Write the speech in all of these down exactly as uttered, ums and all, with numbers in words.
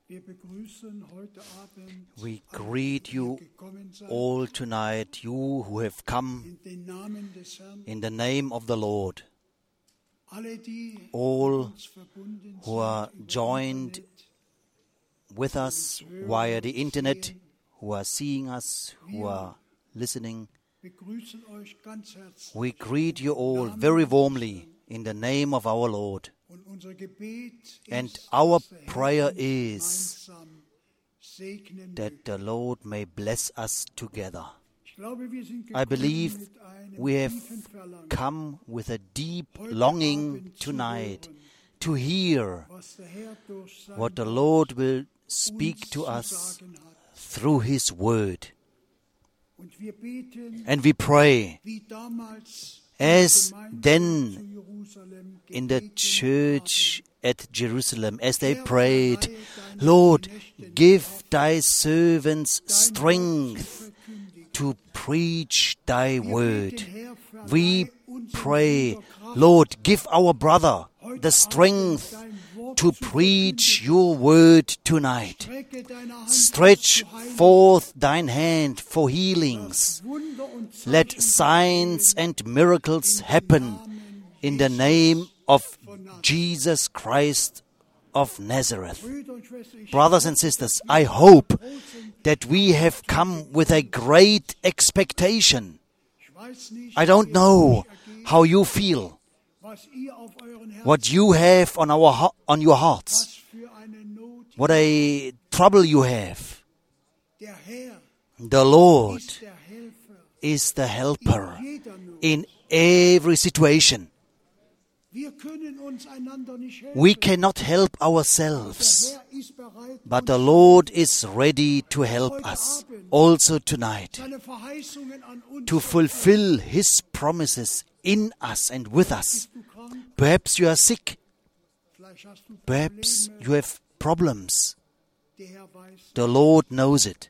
We greet you all tonight, you who have come in the name of the Lord. All who are joined with us via the internet, who are seeing us, who are listening, we greet you all very warmly in the name of our Lord. And our prayer is that the Lord may bless us together. I believe we have come with a deep longing tonight to hear what the Lord will speak to us through His Word. And we pray, as then in the church at Jerusalem, as they prayed, Lord, give thy servants strength to preach thy word. We pray, Lord, give our brother the strength to preach your word tonight. Stretch forth thine hand for healings. Let signs and miracles happen in the name of Jesus Christ of Nazareth. Brothers and sisters, I hope that we have come with a great expectation. I don't know how you feel, what you have on our on your hearts, what a trouble you have. The Lord is the helper in every situation. We cannot help ourselves, but the Lord is ready to help us also tonight to fulfill His promises in us and with us. Perhaps you are sick. Perhaps you have problems. The Lord knows it.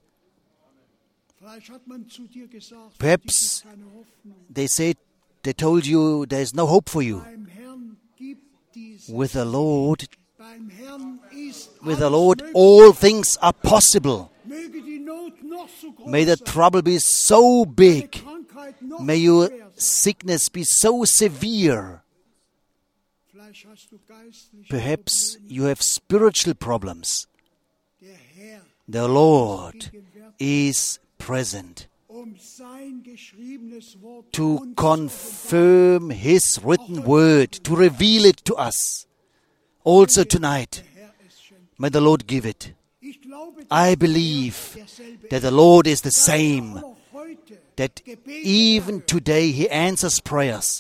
Perhaps they said, they told you there is no hope for you. With the Lord, with the Lord, all things are possible. May the trouble be so big. May your sickness be so severe. Perhaps you have spiritual problems. The Lord is present to confirm His written word, to reveal it to us. Also tonight, may the Lord give it. I believe that the Lord is the same, that even today He answers prayers.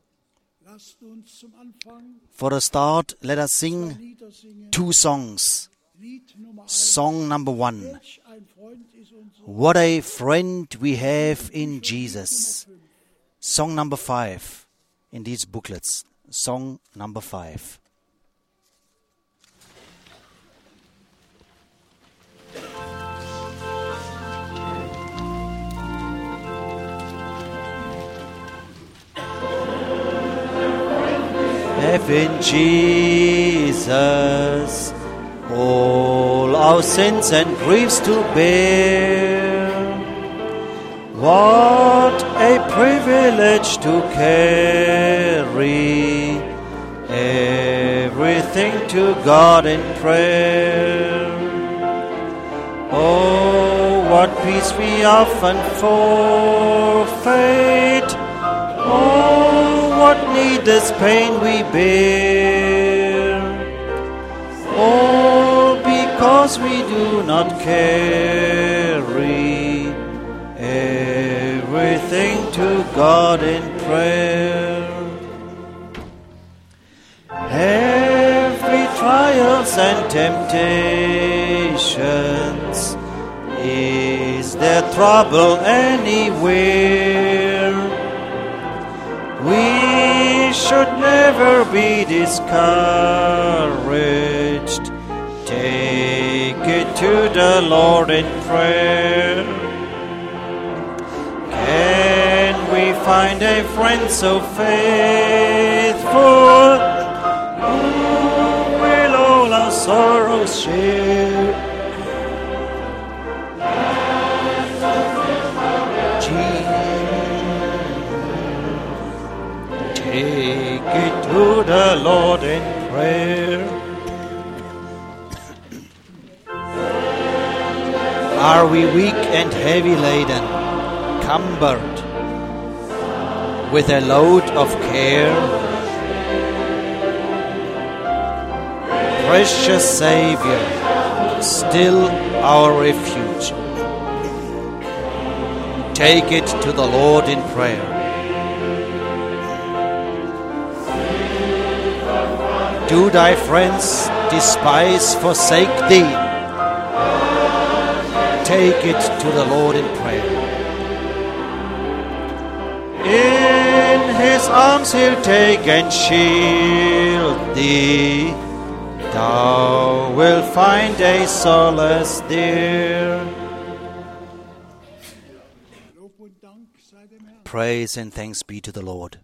For a start, let us sing two songs. Song number one. What a friend we have in Jesus. Song number five in these booklets. Song number five. Have in Jesus all our sins and griefs to bear. What a privilege to carry everything to God in prayer. Oh, what peace we often forfeit. Oh, what needless pain we bear. All because we do not carry everything to God in prayer. Every trials and temptations, is there trouble anywhere? We should never be discouraged. Take it to the Lord in prayer. Can we find a friend so faithful, who will all our sorrows share. Take it to the Lord in prayer. Are we weak and heavy laden, cumbered with a load of care? Precious Savior, still our refuge. Take it to the Lord in prayer. Do thy friends despise, forsake thee? Take it to the Lord in prayer. In his arms he'll take and shield thee. Thou wilt find a solace there. Praise and thanks be to the Lord.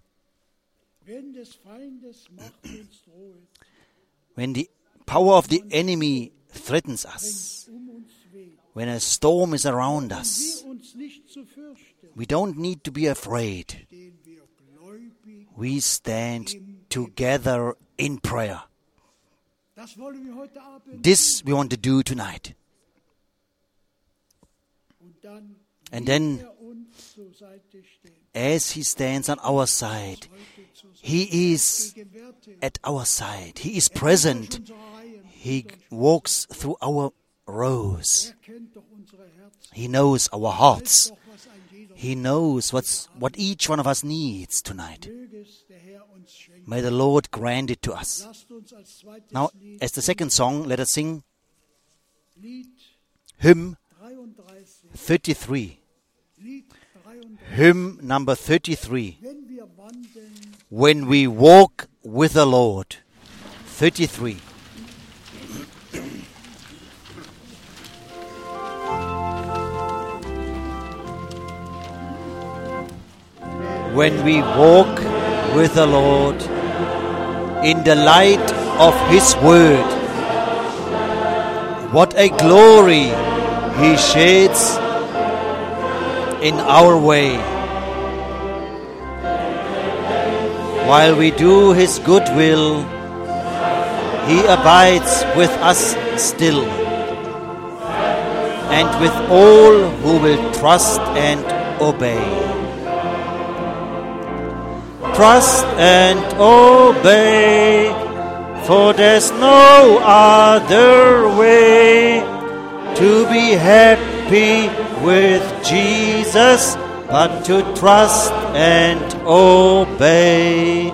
When the power of the enemy threatens us, when a storm is around us, we don't need to be afraid. We stand together in prayer. This we want to do tonight. And then, as He stands on our side, He is at our side. He is present. He walks through our rows. He knows our hearts. He knows what's, what each one of us needs tonight. May the Lord grant it to us. Now, as the second song, let us sing hymn thirty-three. Hymn number thirty-three. When we walk with the Lord. thirty-three. When we walk with the Lord in the light of His Word, what a glory He sheds in our way. While we do His good will, He abides with us still, and with all who will trust and obey. Trust and obey, for there's no other way to be happy with Jesus but to trust and obey.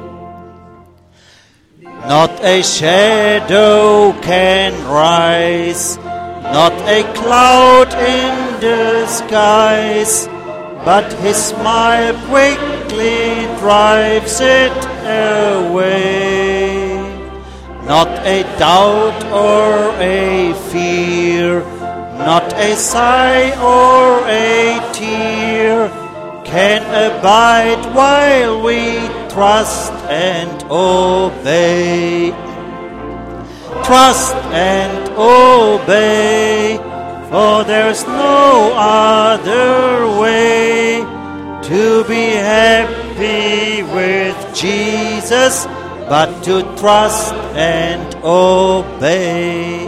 Not a shadow can rise, not a cloud in the skies, but His smile quickly drives it away. Not a doubt or a fear, not a sigh or a tear can abide while we trust and obey. Trust and obey, for there's no other way to be happy with Jesus but to trust and obey.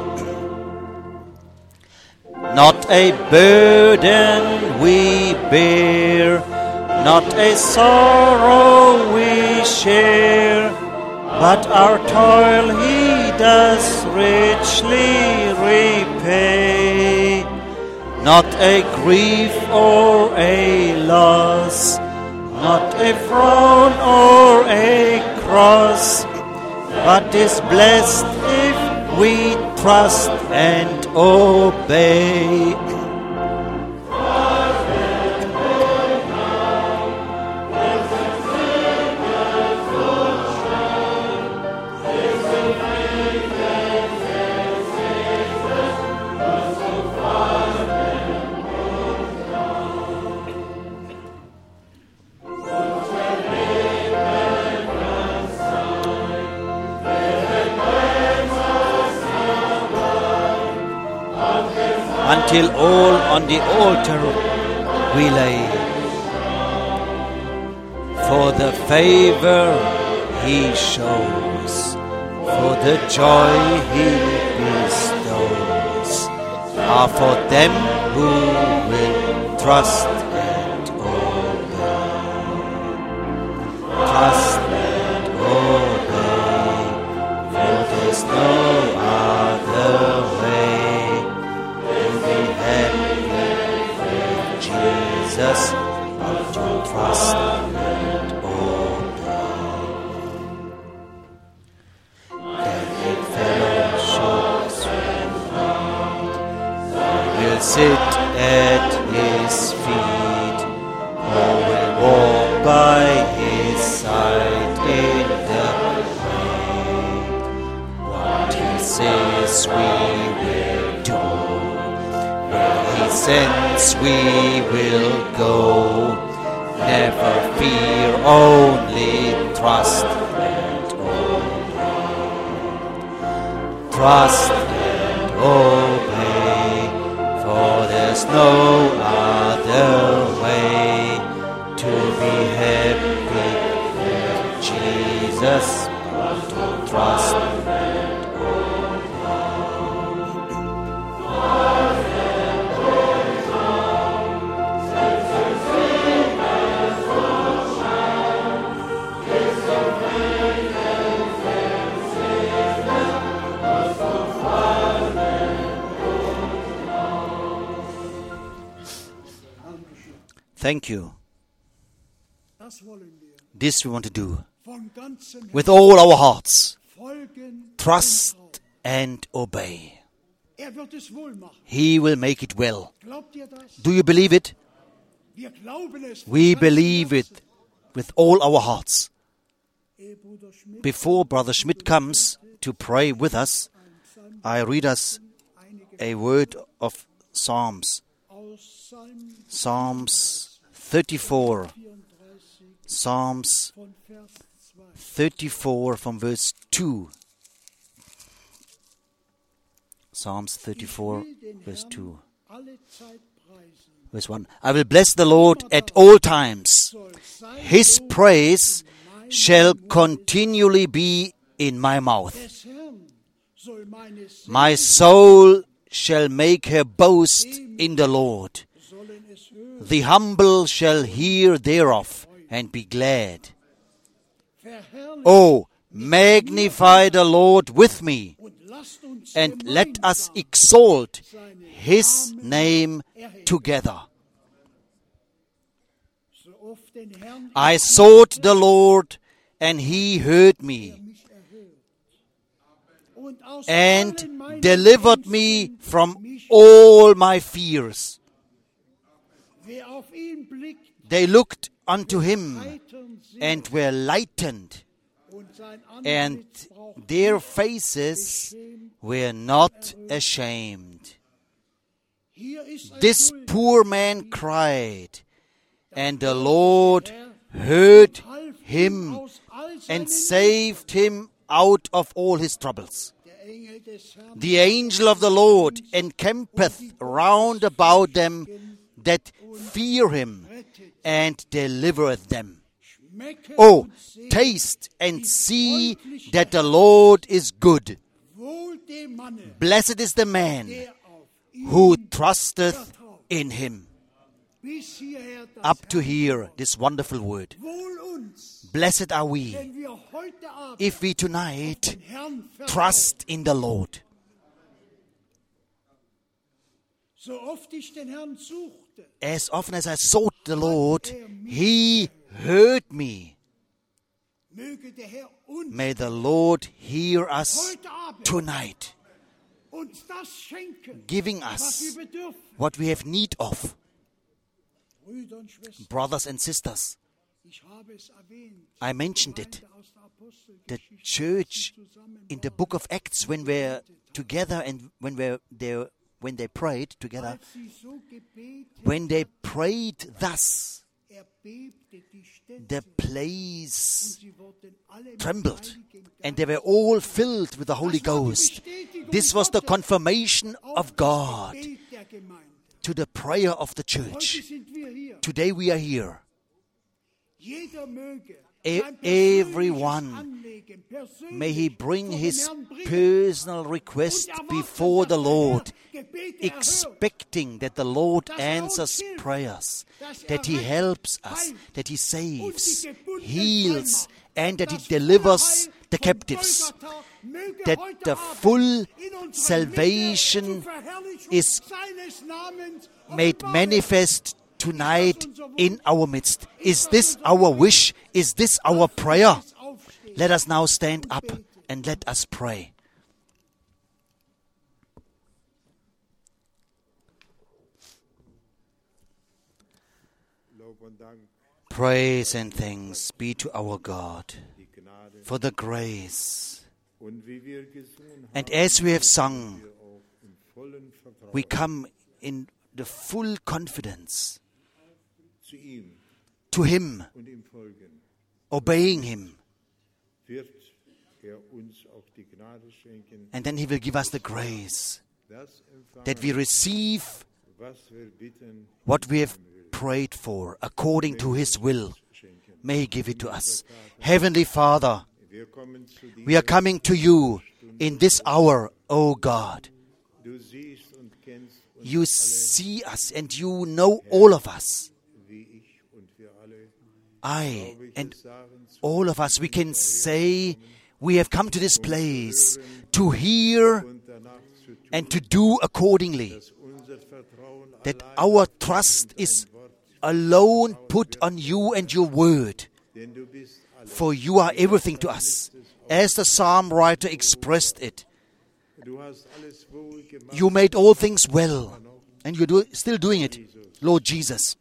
Not a burden we bear, not a sorrow we share, but our toil He does richly repay. Not a grief or a loss, not a frown or a cross, but is blessed if we trust and obey. until all on the altar we lay. For the favor he shows, for the joy he bestows, are for them who will trust and obey. Trust and obey, for there's no other way to be happy with Jesus but to trust and obey. Then in fellowship we'll sit at his feet, or will walk by his side in the rain. What he says we will do, where he sends we will go. Never fear, only trust and obey. Trust and obey, for there's no other way to be happy with Jesus but to trust and Thank you. This we want to do with all our hearts. Trust and obey. He will make it well. Do you believe it? We believe it with all our hearts. Before Brother Schmidt comes to pray with us, I read us a word of Psalms. Psalms thirty-four. Psalms thirty-four from verse two. Psalms thirty-four, verse two. Verse one. I will bless the Lord at all times. His praise shall continually be in my mouth. My soul shall make her boast in the Lord. The humble shall hear thereof and be glad. Oh, magnify the Lord with me, and let us exalt his name together. I sought the Lord, and he heard me, and delivered me from all my fears. They looked unto him and were lightened, and their faces were not ashamed. This poor man cried, and the Lord heard him and saved him out of all his troubles. The angel of the Lord encampeth round about them that fear him, and delivereth them. Oh, taste and see that the Lord is good. Blessed is the man who trusteth in him. Up to here, this wonderful word. Blessed are we if we tonight trust in the Lord. As often as I sought the Lord, he heard me. May the Lord hear us tonight, giving us what we have need of. Brothers and sisters, I mentioned it. The church in the book of Acts, when we're together and when we're there, when they prayed together, when they prayed thus, the place trembled, and they were all filled with the Holy Ghost. This was the confirmation of God. to the prayer of the church. Today we are here. E- everyone, may he bring his personal request before the Lord, expecting that the Lord answers prayers, that he helps us, that he saves, heals, and that he delivers the captives, that the full salvation is made manifest tonight in our midst. Is this our wish? Is this our prayer? Let us now stand up and let us pray. Praise and thanks be to our God for the grace. And as we have sung, we come in the full confidence to Him, obeying Him. And then He will give us the grace that we receive what we have prayed for according to His will. May He give it to us. Heavenly Father, we are coming to You in this hour, O God. You see us and You know all of us. I and all of us, we can say we have come to this place to hear and to do accordingly. That our trust is alone put on You and Your word. For You are everything to us. As the psalm writer expressed it, You made all things well, and You're do, still doing it, Lord Jesus.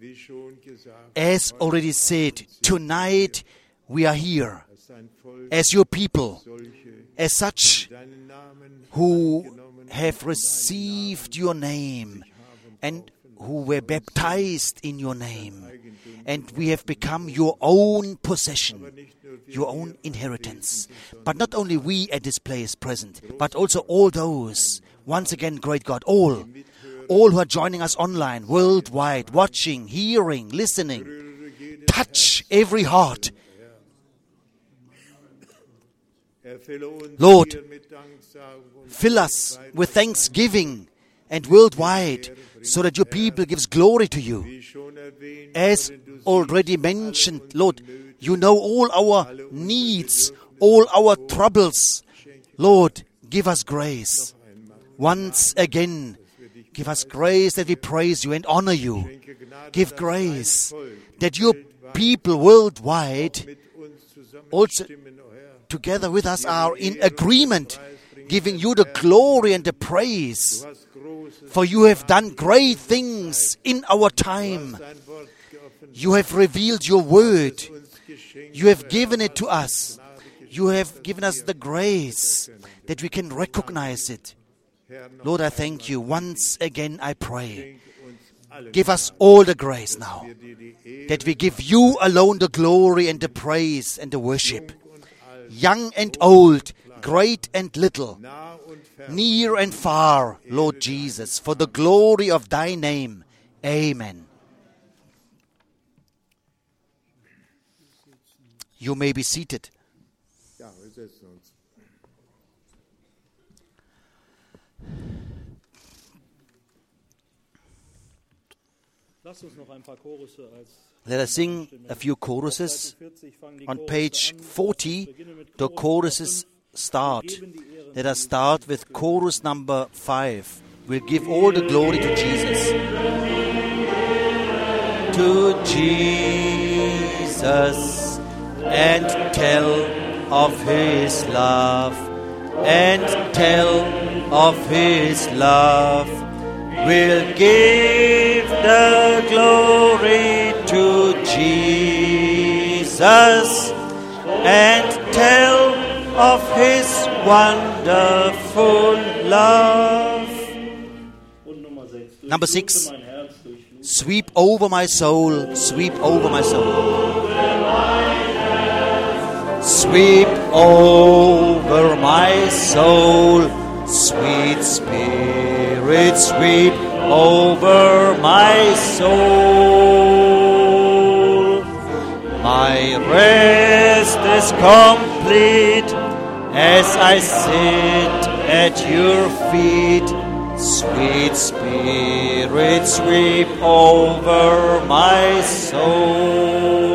As already said, tonight we are here as Your people, as such who have received Your name and who were baptized in Your name, and we have become Your own possession, Your own inheritance. But not only we at this place present, but also all those, once again, great God, all, all who are joining us online, worldwide, watching, hearing, listening. Touch every heart. Lord, fill us with thanksgiving and worldwide, so that Your people gives glory to You. As already mentioned, Lord, You know all our needs, all our troubles. Lord, give us grace. Once again, give us grace that we praise You and honor You. Give grace that Your people worldwide also together with us are in agreement, giving You the glory and the praise. For You have done great things in our time. You have revealed Your word. You have given it to us. You have given us the grace that we can recognize it. Lord, I thank You. Once again, I pray. Give us all the grace now, that we give You alone the glory and the praise and the worship. Young and old, great and little, near and far, Lord Jesus, for the glory of Thy name. Amen. You may be seated. Let us sing a few choruses. On page forty, the choruses start. Let us start with chorus number five. We'll give all the glory to Jesus. To Jesus, and tell of His love, and tell of His love. We'll give the glory to Jesus, and tell of His wonderful love. Number six. Sweep over my soul, sweep over my soul. Sweep over my soul, sweet Spirit Spirit, sweep over my soul. My rest is complete as I sit at your feet. Sweet Spirit, sweep over my soul.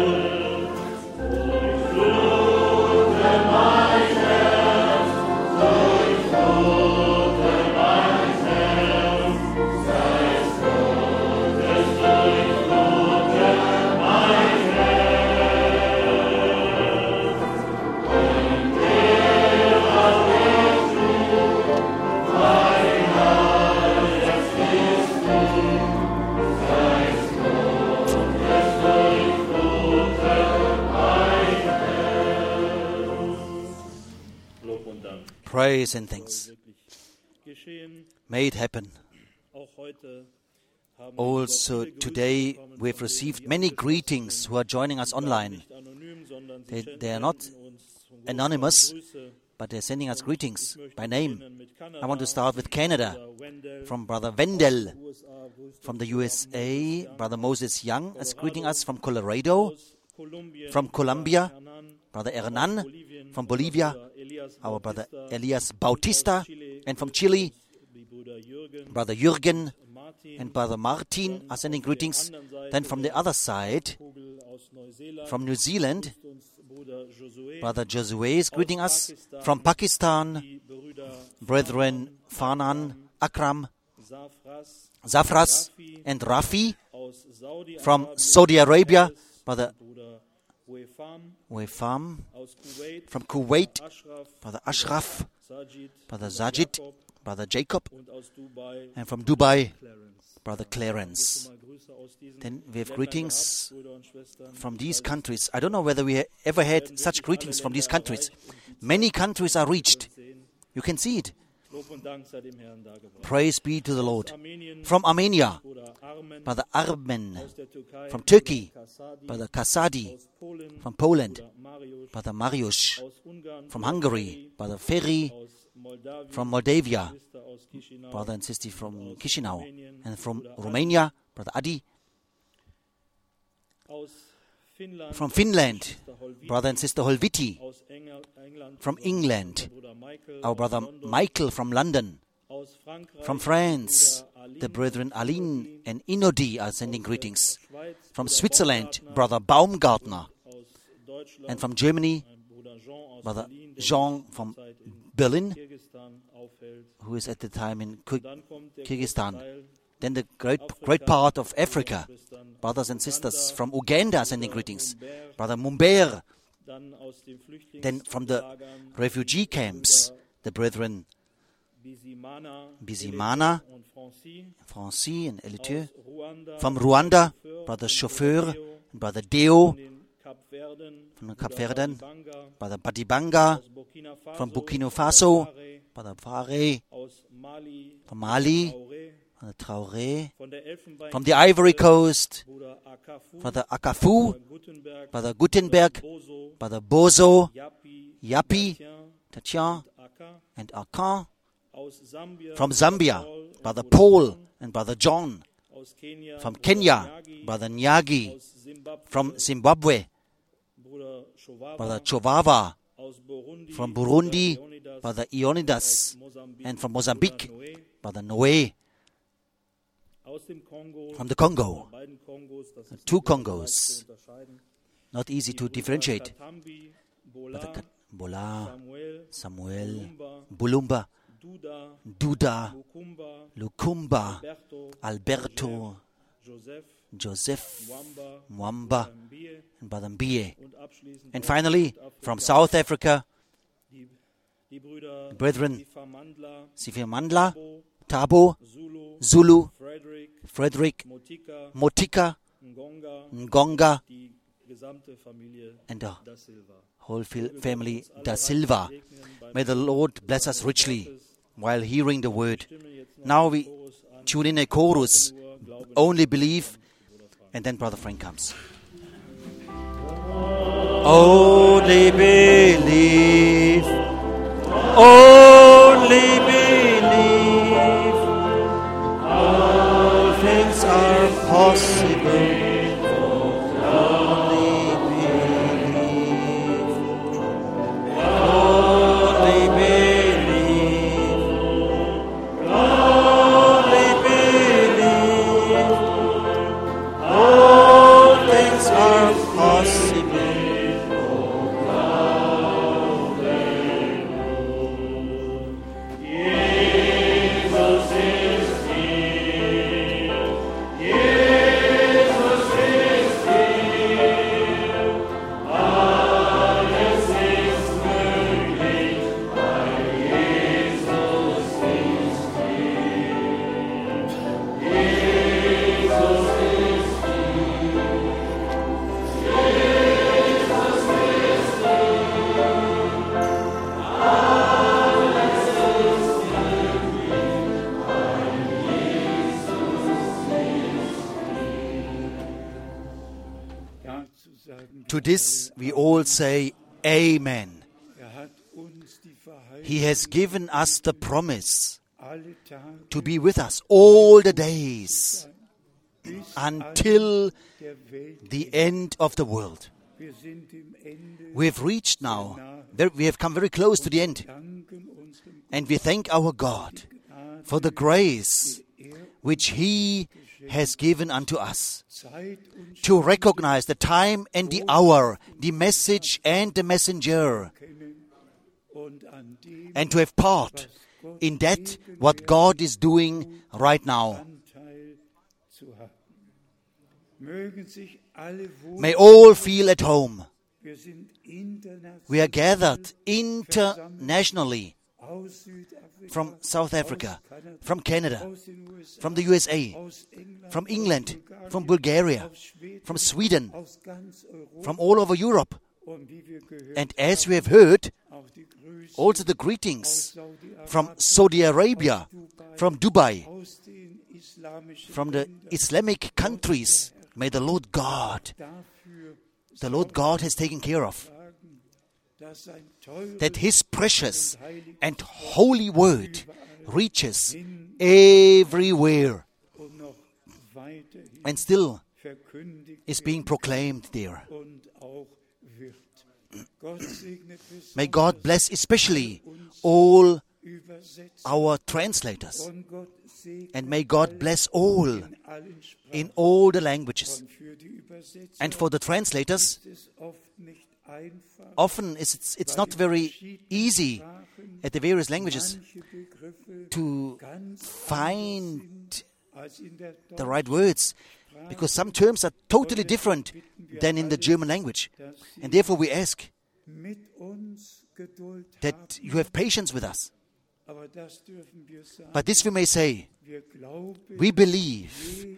Praise and thanks. May it happen. Also today we have received many greetings who are joining us online. They, they are not anonymous, but they're sending us greetings by name. I want to start with Canada, from Brother Wendell. From the U S A, Brother Moses Young is greeting us from Colorado. From Colombia, Brother Hernan. From Bolivia, our Brother Elias Bautista. And from Chile, Brother Jürgen and Brother Martin are sending greetings. Then from the other side, from New Zealand, Brother Josue is greeting us. From Pakistan, Brethren Farnan, Akram, Zafras and Rafi. From Saudi Arabia, Brother Wefam. From Kuwait, Brother Ashraf, Brother Sajid, Brother Jacob. And from Dubai, Brother Clarence. Then we have greetings from these countries. I don't know whether we ever had such greetings from these countries. Many countries are reached. You can see it. Praise be to the Lord. From Armenia, Brother Armen. From Turkey, Brother Kasadi. From Poland, Brother Mariusz. From Hungary, Brother Ferry. From Moldavia, Brother and Sister from Chisinau. And from Romania, Brother Adi. From Finland, Brother and Sister Holviti. From England, our Brother Michael from London. From France, the brethren Aline and Inodi are sending greetings. From Switzerland, Brother Baumgartner. And from Germany, Brother Jean from Berlin, who is at the time in Kyrgyzstan. Then the great great part of Africa, brothers and sisters from Uganda are sending greetings. Brother Mumber. Then from the refugee camps, the brethren Bizimana, Francis and Eliteux. From Rwanda, Brother Chauffeur and Brother Deo. From the Cap Verden, Brother Badibanga. From Burkina Faso, Brother Fare. From Mali, Brother Traoré. From the Ivory Coast, Brother Akafu, Brother Gutenberg, Brother Bozo, Yapi, Tatian, and Akan. From Zambia, Brother Paul and Brother John. From Kenya, Brother Nyagi. From Zimbabwe, Brother Chovava. From Burundi, Brother Ionidas. And from Mozambique, Brother Noé. From the Congo, the two Congos, not easy to differentiate. Brother Bola, Samuel, Bulumba, Duda, Lukumba, Alberto, Joseph, Mwamba, and Brother Mbie. And finally, from South Africa, brethren Sifir Mandla, Tabo, Zulu, Frederick, Motika, Ngonga, and the whole family Da Silva. May the Lord bless us richly while hearing the word. Now we tune in a chorus, Only Believe, and then Brother Frank comes. Only believe, only believe, To this we all say Amen. He has given us the promise to be with us all the days until the end of the world. We have reached now, we have come very close to the end, and we thank our God for the grace which He has given unto us to recognize the time and the hour, the message and the messenger, and to have part in that what God is doing right now. May all feel at home. We are gathered internationally from South Africa, from Canada, from the U S A, from England, from Bulgaria, from Sweden, from all over Europe. And as we have heard, also the greetings from Saudi Arabia, from Dubai, from the Islamic countries. May the Lord God, the Lord God has taken care of, that His precious and holy word reaches everywhere and still is being proclaimed there. May God bless especially all our translators, and may God bless all in all the languages. And for the translators, often it's, it's not very easy at the various languages to find the right words, because some terms are totally different than in the German language. And therefore we ask that you have patience with us. But this we may say, we believe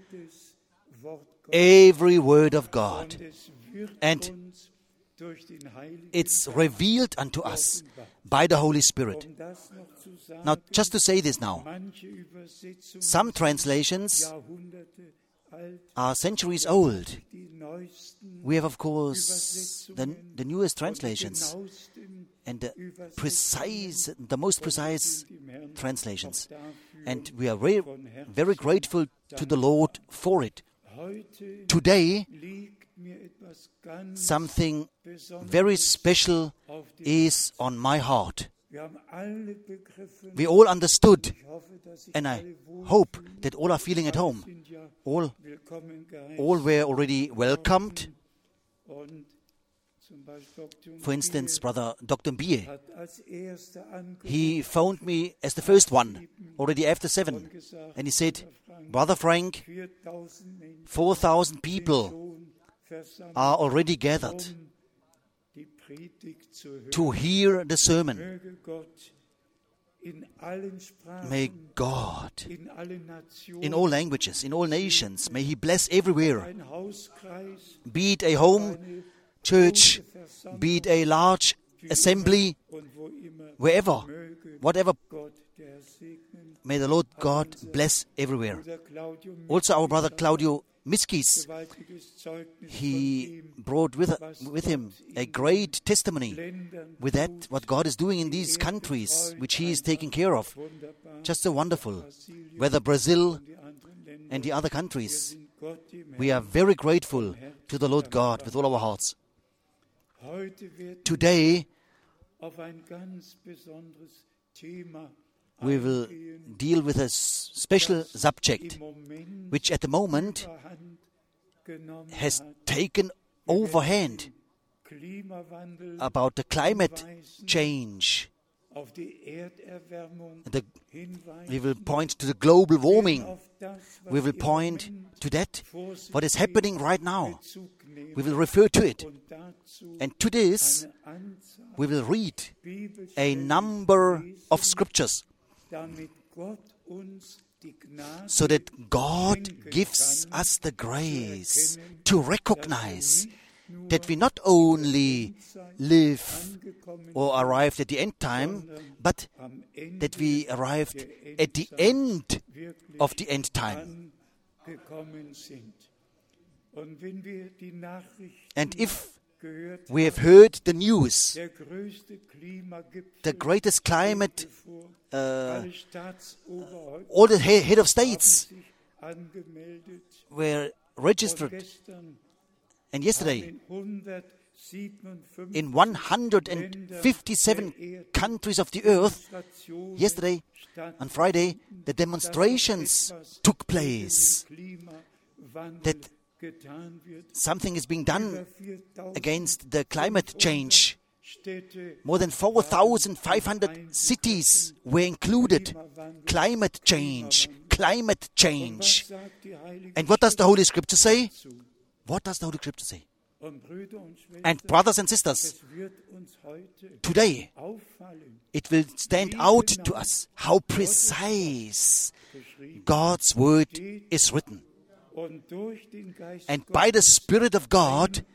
every word of God, and it's revealed unto us by the Holy Spirit. Now, just to say this now, some translations are centuries old. We have, of course, the, the newest translations and the precise, the most precise translations. And we are very, very grateful to the Lord for it. Today, something very special is on my heart. We all understood, and I hope that all are feeling at home. All, all were already welcomed. For instance, Brother Doctor Mbie, he phoned me as the first one, already after seven, and he said, Brother Frank, four thousand people are already gathered to hear the sermon. May God, in all languages, in all nations, may He bless everywhere, be it a home church, be it a large assembly, wherever, whatever. May the Lord God bless everywhere. Also our brother Claudio Miskis, he brought with, with him a great testimony with that, what God is doing in these countries, which He is taking care of. Just so wonderful. Whether Brazil and the other countries, we are very grateful to the Lord God with all our hearts. Today, we will deal with a special subject which at the moment has taken overhand about the climate change. The, we will point to the global warming. We will point to that, what is happening right now. We will refer to it. And to this, we will read a number of scriptures, so that God gives us the grace to recognize that we not only live or arrived at the end time, but that we arrived at the end of the end time. And if we have heard the news. The greatest climate, uh, all the he- head of states were registered. And yesterday, in one hundred fifty-seven countries of the earth, yesterday, on Friday, the demonstrations took place that something is being done against the climate change. More than four thousand five hundred cities were included. Climate change, climate change. And what does the Holy Scripture say? What does the Holy Scripture say? And brothers and sisters, today it will stand out to us how precise God's word is written. And by the Spirit of God,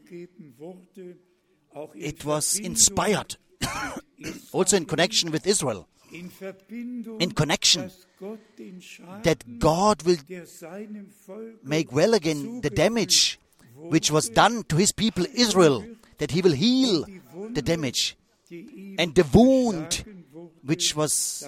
it was inspired, also in connection with Israel, in connection that God will make well again the damage which was done to his people Israel, that he will heal the damage and the wound which was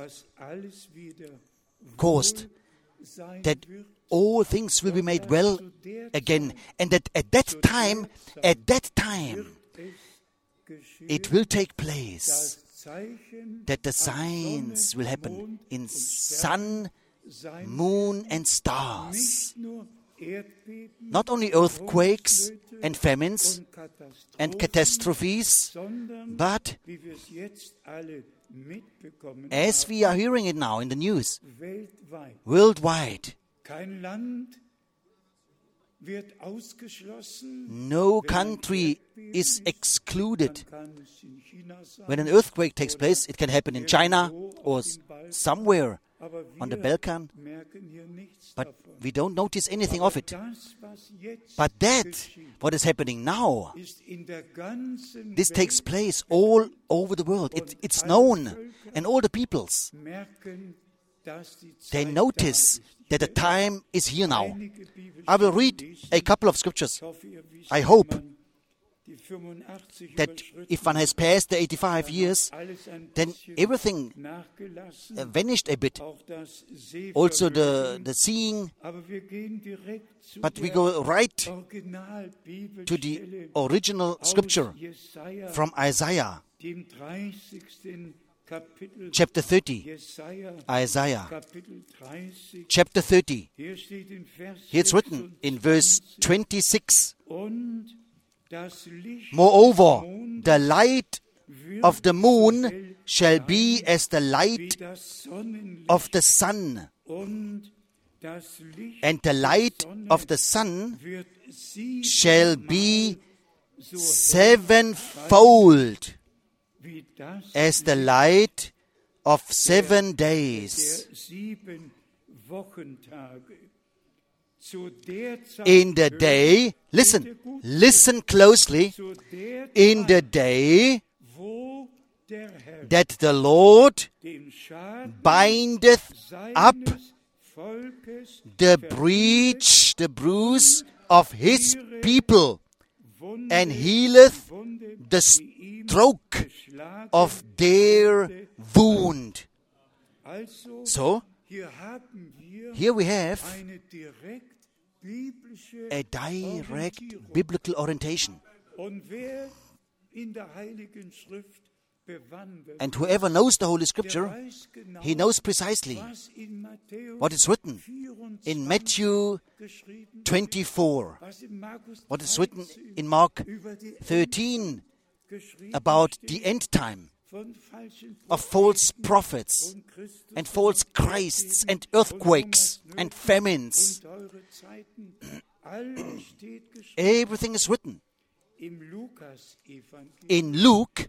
caused, that all things will be made well again, and that at that time, at that time, it will take place that the signs will happen in sun, moon, and stars. Not only earthquakes and famines and catastrophes, but as we are hearing it now in the news, worldwide, no country is excluded. When an earthquake takes place, it can happen in China or s- somewhere on the Balkan, but we don't notice anything of it. But that, what is happening now, this takes place all over the world. It, it's known, and all the peoples, they notice that the time is here now. I will read a couple of scriptures. I hope that if one has passed the eighty-five years, then everything uh, vanished a bit. Also the, the seeing, but we go right to the original scripture from Isaiah, chapter thirty. Isaiah, chapter thirty. Here it's written in verse twenty-six. Moreover, the light of the moon shall be as the light of the sun, and the light of the sun shall be sevenfold as the light of seven days. In the day, listen, listen closely, in the day that the Lord bindeth up the breach, the bruise of his people, and healeth the stroke of their wound. So, here we have a direct biblical orientation. And whoever knows the Holy Scripture, he knows precisely what is written in Matthew twenty-four, what is written in Mark thirteen about the end time of false prophets and false Christs and earthquakes and famines. Everything is written. In Luke,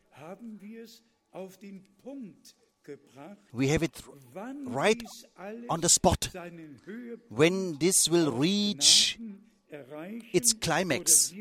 we have it right on the spot when this will reach its climax,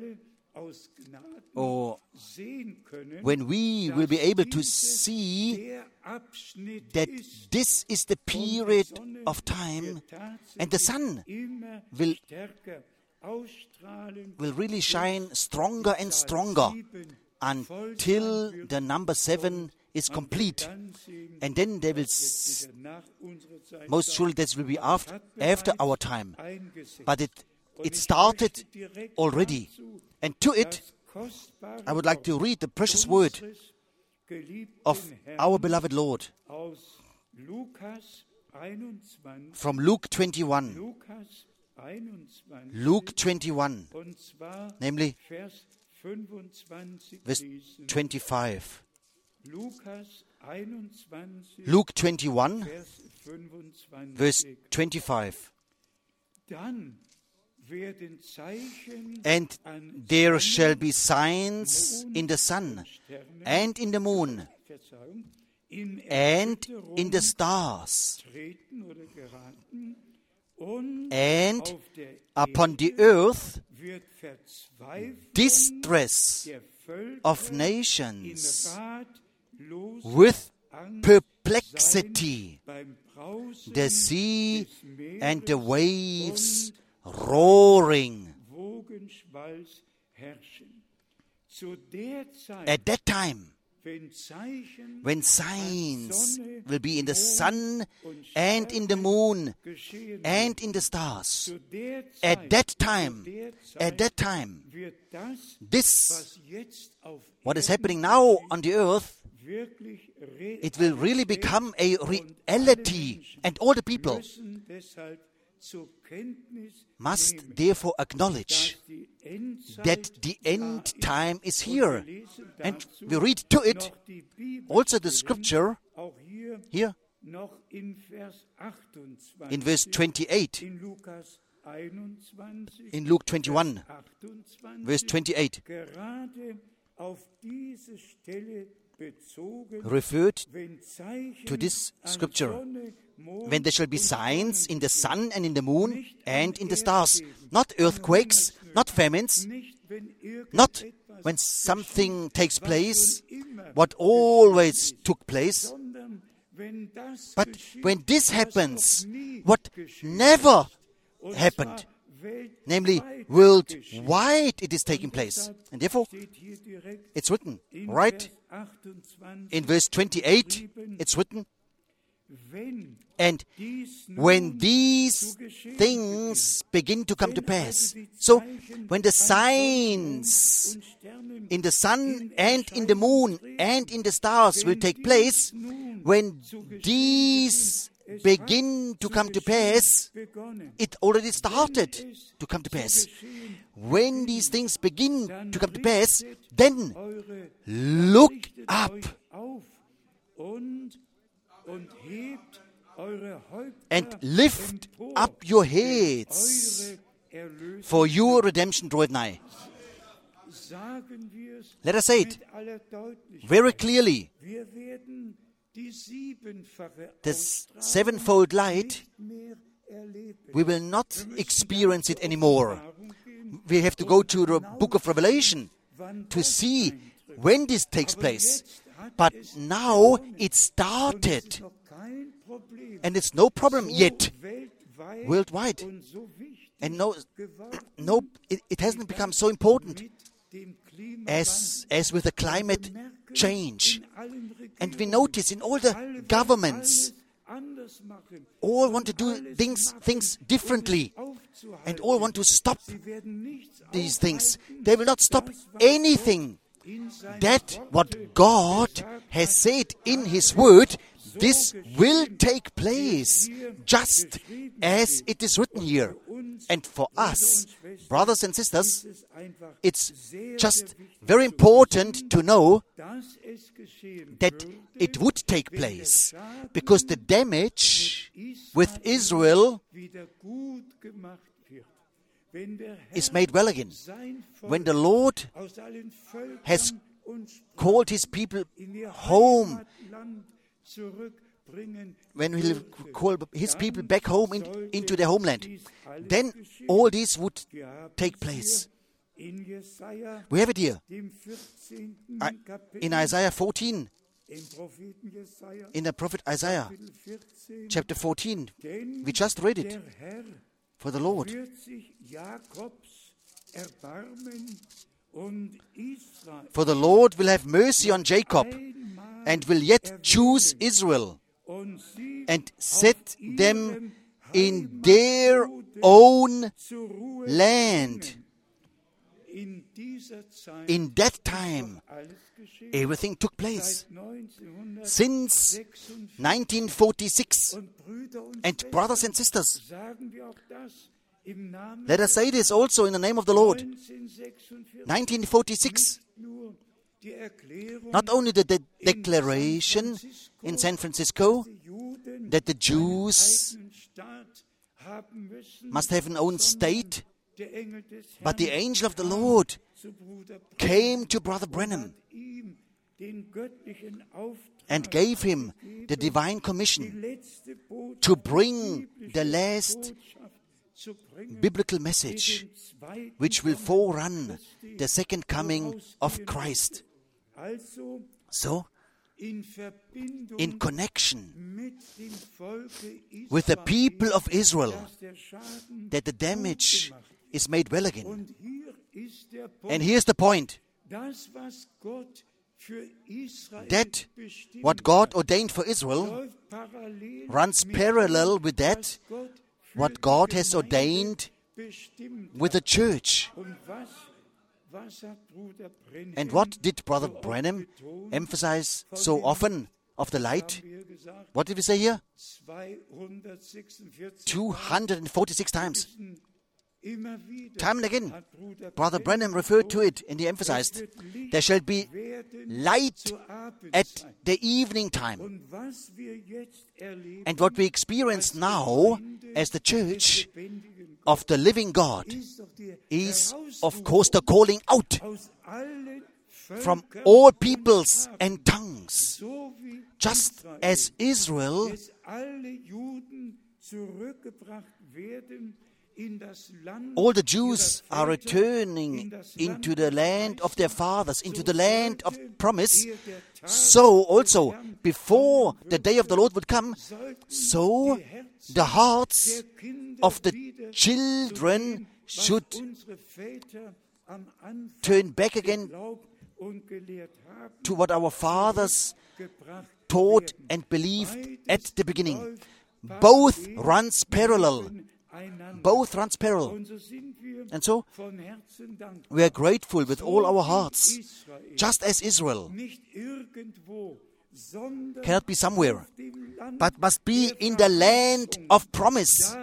or when we will be able to see that this is the period of time, and the sun will will really shine stronger and stronger until the number seven is complete. And then they will, s- most surely this will be after, after our time. But it, it started already. And to it, I would like to read the precious word of our beloved Lord from Luke twenty-one. Luke twenty-one, namely verse twenty-five. Luke twenty-one, verse twenty-five. And there shall be signs in the sun, and in the moon, and in the stars, and upon the earth distress of nations with perplexity, the sea and the waves roaring. At that time, when signs will be in the sun and in the moon and in the stars, at that time, at that time, this, what is happening now on the earth, it will really become a reality, and all the people must therefore acknowledge that the end time is here. And we read to it also the scripture here in verse twenty-eight, in Luke twenty-one, verse twenty-eight, referred to this scripture. When there shall be signs in the sun and in the moon and in the stars, not earthquakes, not famines, not when something takes place, what always took place, but when this happens, what never happened, namely worldwide it is taking place. And therefore, it's written, right in verse twenty-eight, it's written, and when these things begin to come to pass, so when the signs in the sun and in the moon and in the stars will take place, when these begin to come to pass, it already started to come to pass. When these things begin to come to pass, then look up and lift up your heads, for your redemption draweth nigh. Let us say it very clearly. This sevenfold light, we will not experience it anymore. We have to go to the book of Revelation to see when this takes place. But now it started. And it's no problem yet worldwide. And no, no it, it hasn't become so important as, as with the climate change. And we notice in all the governments, all want to do things, things differently. And all want to stop these things. They will not stop anything. That what God has said in His Word, this will take place just as it is written here. And for us, brothers and sisters, it's just very important to know that it would take place, because the damage with Israel is made well again. When the Lord has called His people home, when He will call His people back home in, into their homeland, then all this would take place. We have it here. I, in Isaiah fourteen, in the prophet Isaiah, chapter fourteen, we just read it. for the Lord. For the Lord will have mercy on Jacob and will yet choose Israel and set them in their own land. In that time, everything took place. Since nineteen forty-six, and brothers and sisters, let us say this also in the name of the Lord. nineteen forty-six, not only the de- declaration in San Francisco that the Jews must have an own state, but the angel of the Lord came to Brother Branham and gave him the divine commission to bring the last biblical message which will forerun the second coming of Christ. So, in connection with the people of Israel, that the damage is made well again. And here's the point. That what God ordained for Israel runs parallel with that what God has ordained with the church. And what did Brother Branham emphasize so often of the light? What did we say here? two hundred forty-six times. Time and again, Brother Branham referred to it and he emphasized, there shall be light at the evening time. And what we experience now as the church of the living God is, of course, the calling out from all peoples and tongues. Just as Israel all the Jews are returning into the land of their fathers, into the land of promise. So also, before the day of the Lord would come, so the hearts of the children should turn back again to what our fathers taught and believed at the beginning. Both runs parallel. Both runs parallel. And so, we are grateful with all our hearts, just as Israel cannot be somewhere, but must be in the land of promise,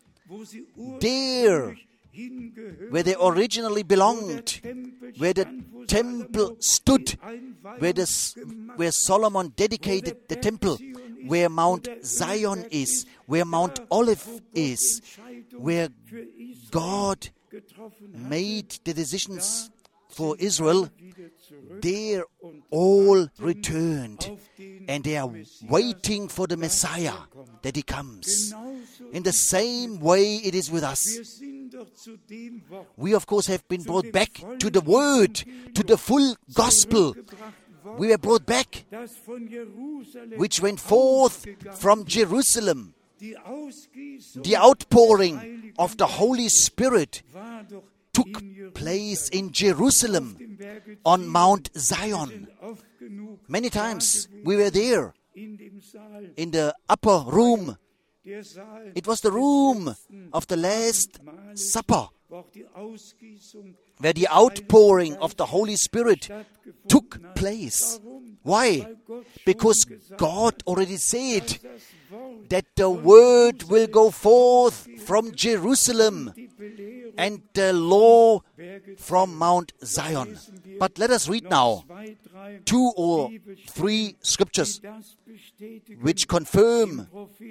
there where they originally belonged, where the temple stood, where, the, where Solomon dedicated the temple, where Mount Zion is, where Mount Olive is, where God made the decisions for Israel. There all returned, and they are waiting for the Messiah, that he comes. In the same way it is with us. We, of course, have been brought back to the Word, to the full gospel. We were brought back, which went forth from Jerusalem. The outpouring of the Holy Spirit took place in Jerusalem on Mount Zion. Many times we were there in the upper room. It was the room of the Last Supper, where the outpouring of the Holy Spirit took place. Why? Because God already said that the word will go forth from Jerusalem and the law from Mount Zion. But let us read now two or three scriptures which confirm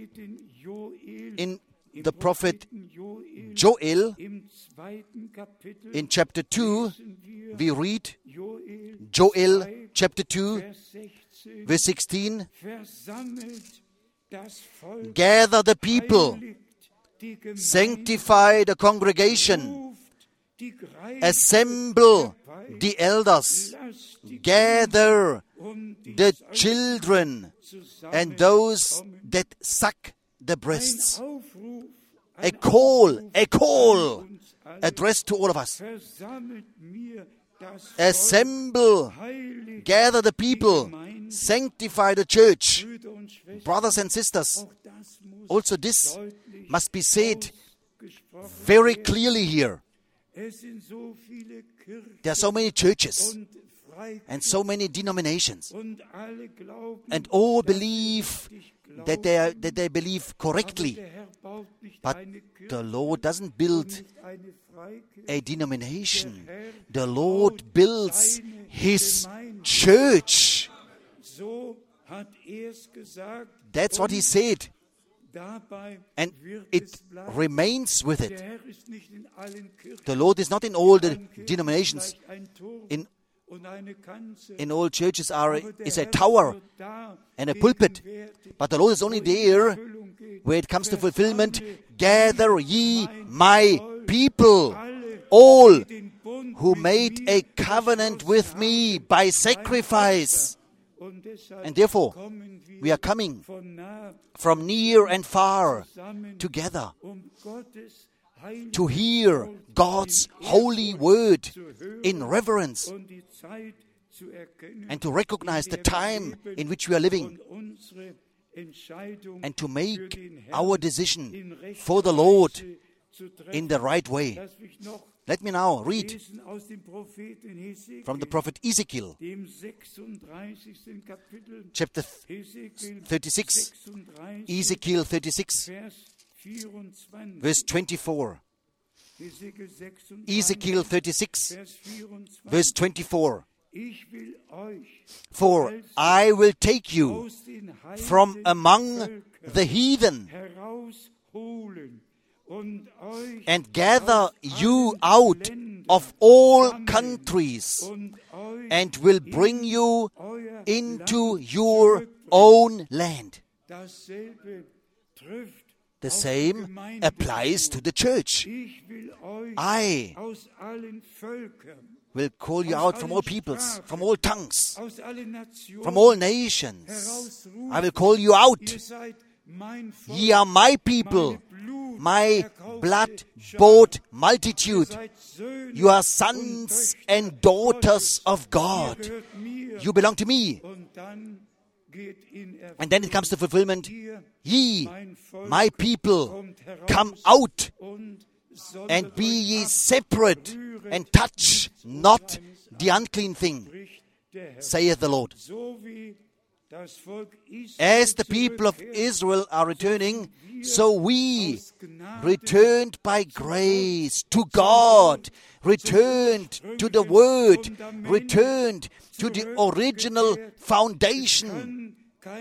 in the prophet Joel. In chapter two, we read Joel chapter two, verse sixteen. Gather the people, sanctify the congregation, assemble the elders, gather the children and those that suck the breasts. a call, a call addressed to all of us. Assemble, gather the people, sanctify the church. Brothers and sisters, also this must be said very clearly here. There are so many churches and so many denominations, and all believe that they are, that they believe correctly. But the Lord doesn't build a denomination. The Lord builds His church. That's what He said. And it remains with it. The Lord is not in all the denominations. In, in all churches are, is a tower and a pulpit. But the Lord is only there where it comes to fulfillment. Gather ye my people, all who made a covenant with me by sacrifice. And therefore, we are coming from near and far together to hear God's holy word in reverence and to recognize the time in which we are living and to make our decision for the Lord in the right way. Let me now read from the prophet Ezekiel, chapter thirty-six, Ezekiel thirty-six, verse twenty-four. Ezekiel thirty-six, verse twenty-four. For I will take you from among the heathen and gather you out of all countries and will bring you into your own land. The same applies to the church. I will call you out from all peoples, from all tongues, from all nations. I will call you out. Ye are my people, my blood-bought multitude. You are sons and daughters of God. You belong to me. And then it comes to fulfillment. Ye, my people, come out and be ye separate and touch not the unclean thing, saith the Lord. As the people of Israel are returning, so we returned by grace to God, returned to the Word, returned to the original foundation.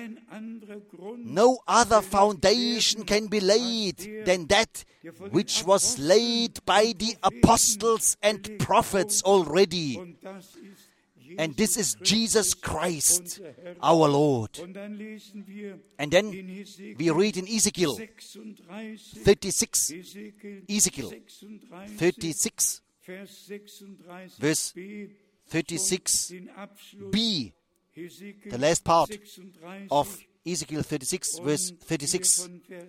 No other foundation can be laid than that which was laid by the apostles and prophets already. And this is Jesus Christ, our Lord. And then we read in Ezekiel thirty-six, Ezekiel thirty-six, verse thirty-six b, the last part of Ezekiel thirty-six, verse thirty-six.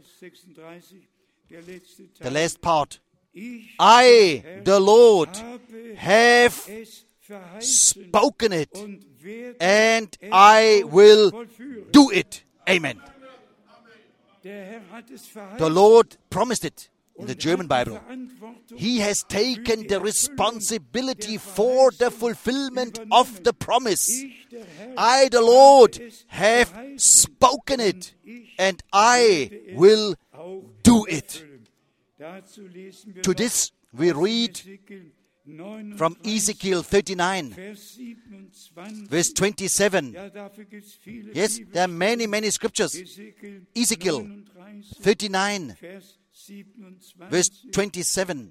The last part. I, the Lord, have spoken it, and I will do it. Amen. The Lord promised it in the German Bible. He has taken the responsibility for the fulfillment of the promise. I, the Lord, have spoken it, and I will do it. To this we read from Ezekiel thirty-nine, verse twenty-seven. Yes, there are many, many scriptures. Ezekiel thirty-nine, verse twenty-seven.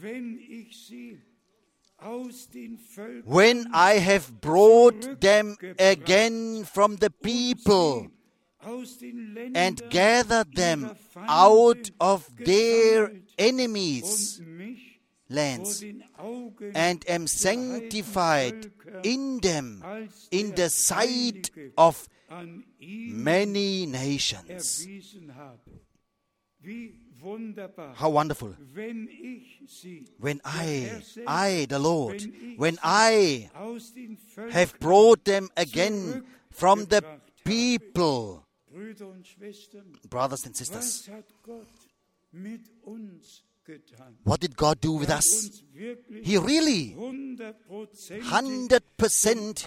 When I have brought them again from the people and gathered them out of their enemies' lands, and am sanctified in them in the sight of many nations. How wonderful. When I, I, the Lord, when I have brought them again from the people, brothers and sisters, what did God do with us? He really, one hundred percent,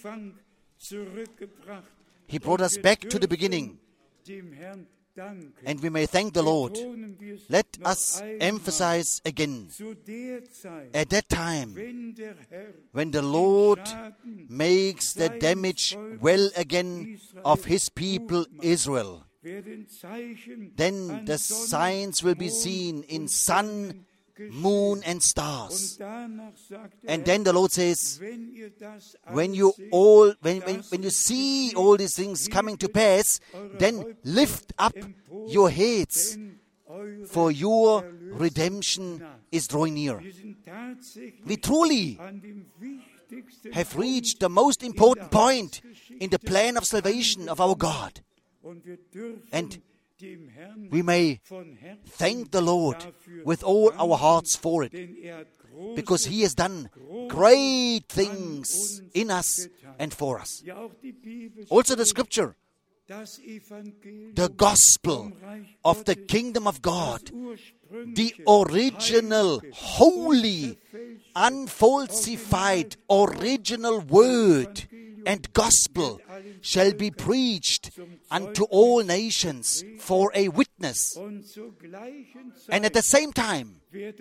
He brought us back to the beginning. And we may thank the Lord. Let us emphasize again, at that time, when the Lord makes the damage well again of His people Israel, then the signs will be seen in sun, moon and stars. And then the Lord says, when you all when, when, when you see all these things coming to pass, then lift up your heads, for your redemption is drawing near. We truly have reached the most important point in the plan of salvation of our God. And we may thank the Lord with all our hearts for it, because He has done great things in us and for us. Also the Scripture, the gospel of the kingdom of God, the original, holy, unfalsified, original word and gospel shall be preached unto all nations for a witness. And at the same time,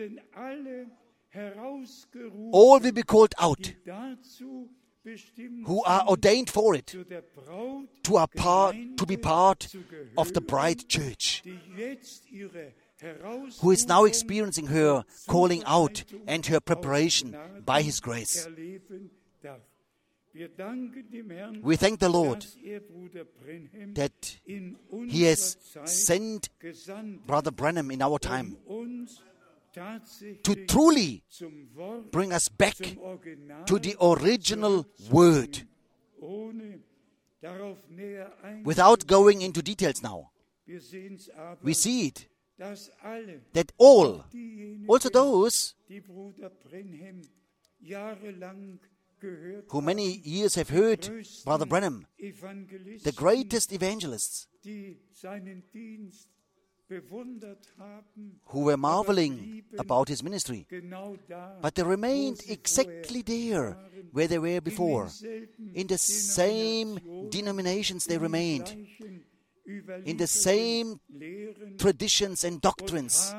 all will be called out who are ordained for it, to, are part, to be part of the bride church, who is now experiencing her calling out and her preparation by His grace. We thank the Lord that He has sent Brother Branham in our time to truly bring us back to the original word. Without going into details now, we see it, that all, also those who many years have heard Brother Branham, the greatest evangelists, who were marveling about his ministry, but they remained exactly there where they were before. In the same denominations they remained, in the same traditions and doctrines,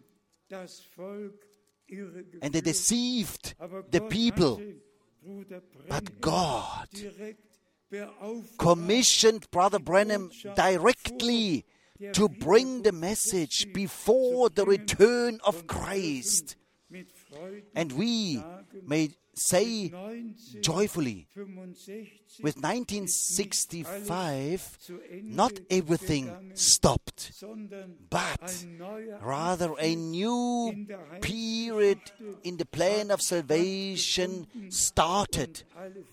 and they deceived the people. But God commissioned Brother Branham directly to bring the message before the return of Christ. And we may say joyfully, with nineteen sixty-five, not everything stopped, but rather a new period in the plan of salvation started.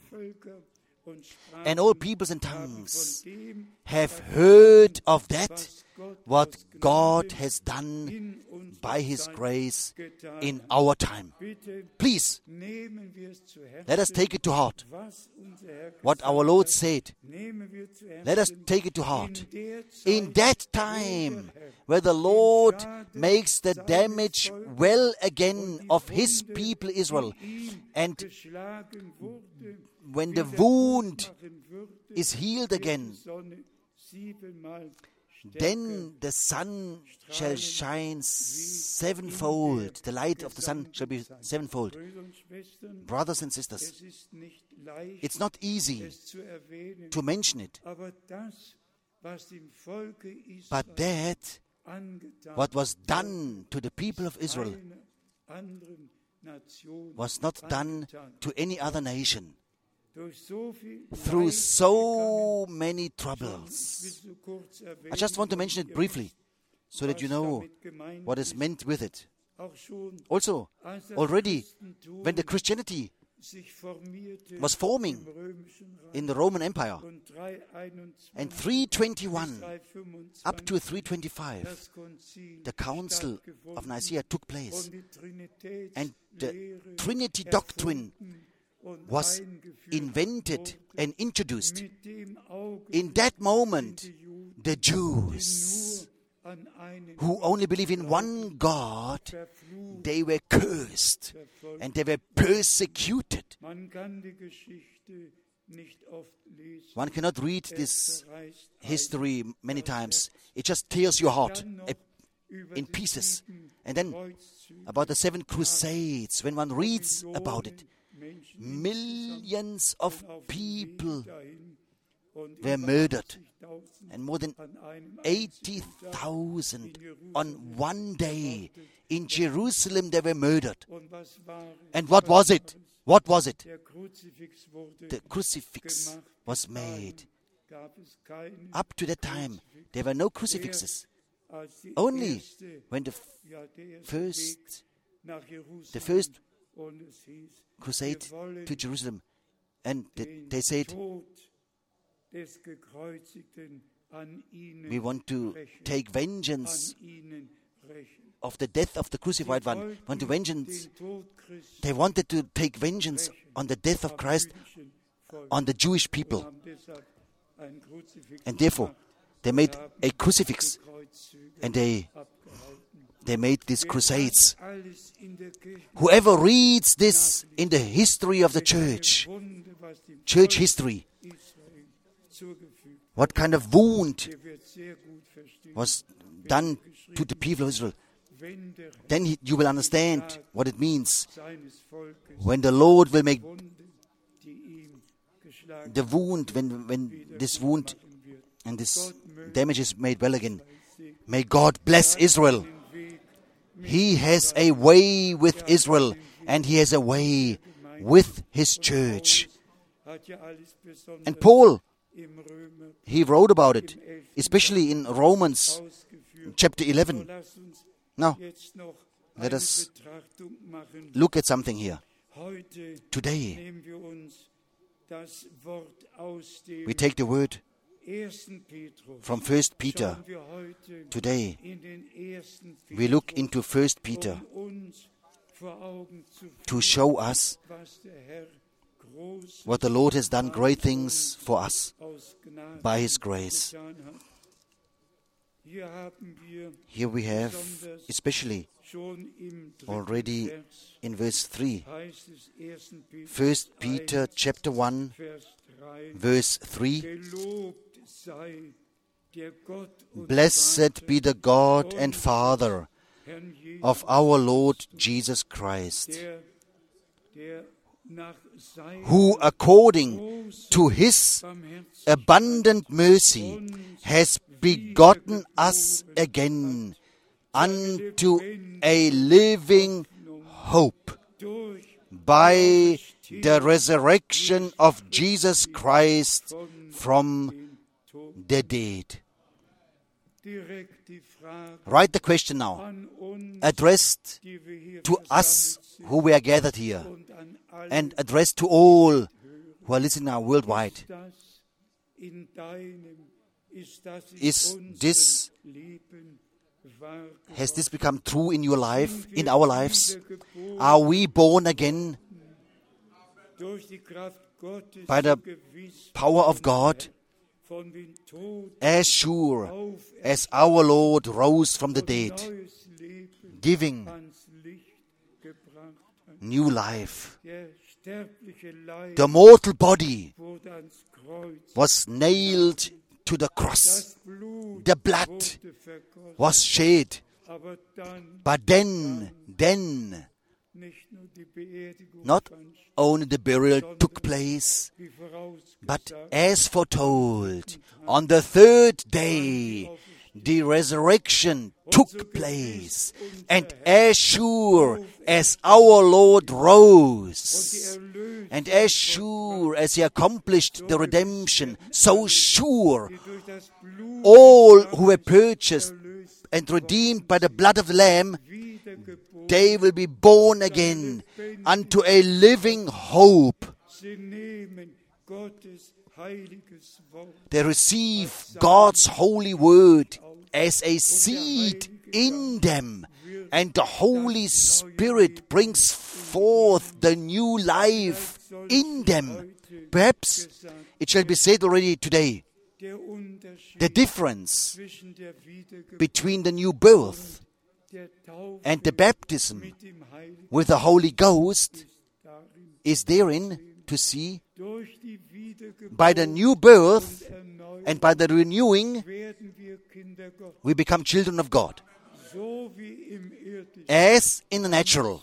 And all peoples and tongues have heard of that, what God has done by His grace in our time. Please, let us take it to heart. What our Lord said, let us take it to heart. In that time, where the Lord makes the damage well again of His people Israel, and when the wound is healed again, then the sun shall shine sevenfold. The light of the sun shall be sevenfold. Brothers and sisters, it's not easy to mention it, but that what was done to the people of Israel was not done to any other nation. Through so many troubles. I just want to mention it briefly, so that you know what is meant with it. Also, already, when the Christianity was forming in the Roman Empire. And three twenty-one up to three twenty-five, the Council of Nicaea took place. And the Trinity doctrine was invented and introduced. In that moment, the Jews, who only believe in one God, they were cursed and they were persecuted. One cannot read this history many times. It just tears your heart in pieces. And then about the seven crusades, when one reads about it, millions of people were murdered, and more than eighty thousand on one day in Jerusalem they were murdered. And what was it? What was it? The crucifix was made. Up to that time, there were no crucifixes. Only when the f- first, the first crusade to Jerusalem, and they, they said, we want to take vengeance of the death of the crucified one. Want to vengeance. They wanted to take vengeance on the death of Christ on the Jewish people. And therefore, they made a crucifix and they they made these crusades. Whoever reads this in the history of the church, church history, what kind of wound was done to the people of Israel, then he, you will understand what it means when the Lord will make the wound, when, when this wound and this damage is made well again. May God bless Israel. He has a way with Israel, and He has a way with His church. And Paul, he wrote about it, especially in Romans chapter eleven. Now, let us look at something here. Today, we take the word from First Peter. Today, we look into First Peter to show us what the Lord has done, great things for us by His grace. Here we have, especially already in verse three, First Peter chapter one, verse three, Blessed be the God and Father of our Lord Jesus Christ, who according to His abundant mercy has begotten us again unto a living hope by the resurrection of Jesus Christ from the dead. Write the question now, addressed to us who were gathered here, and addressed to all who are listening now worldwide. Is this, has this become true in your life, in our lives? Are we born again by the power of God? As sure as our Lord rose from the dead, giving new life. The mortal body was nailed to the cross. The blood was shed. But then, then, not only the burial took place, but as foretold, on the third day, the resurrection took place. And as sure as our Lord rose, and as sure as He accomplished the redemption, so sure all who were purchased and redeemed by the blood of the Lamb they will be born again unto a living hope. They receive God's holy word as a seed in them, and the Holy Spirit brings forth the new life in them. Perhaps it shall be said already today, the difference between the new birth and the baptism with the Holy Ghost is therein to see. By the new birth and by the renewing, we become children of God. As in the natural,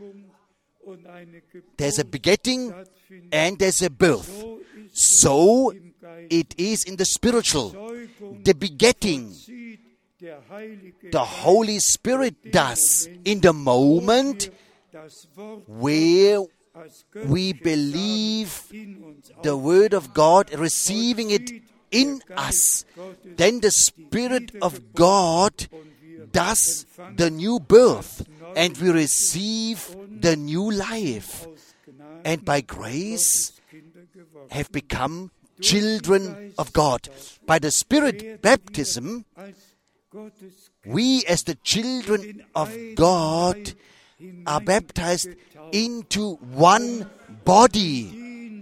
there's a begetting and there's a birth. So it is in the spiritual. The begetting, the Holy Spirit does in the moment where we believe the Word of God, receiving it in us. Then the Spirit of God does the new birth, and we receive the new life, and by grace have become children of God. By the Spirit baptism, we as the children of God are baptized into one body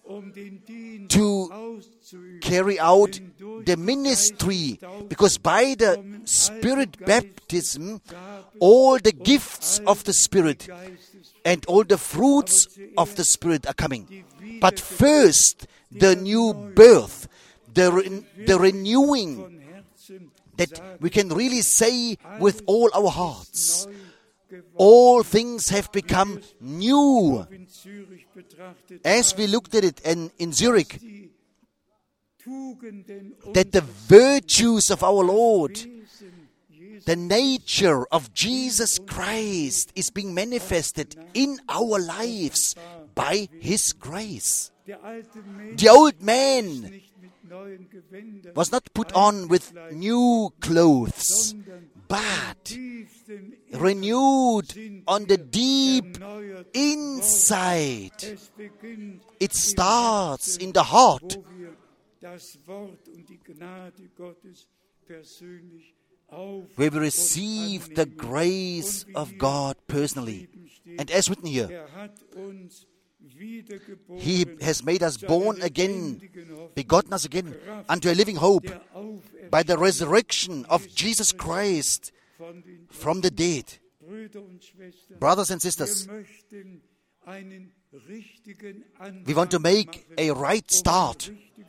to carry out the ministry, because by the Spirit baptism all the gifts of the Spirit and all the fruits of the Spirit are coming. But first the new birth, the, re- the renewing, that we can really say with all our hearts, all things have become new. As we looked at it in, in Zurich, that the virtues of our Lord, the nature of Jesus Christ is being manifested in our lives by His grace. The old man was not put on with new clothes, but renewed on the deep inside. It starts in the heart. Where we receive the grace of God personally. And as written here, He has made us born again, begotten us again unto a living hope by the resurrection of Jesus Christ from the dead. Brothers and sisters, we want to make a right start,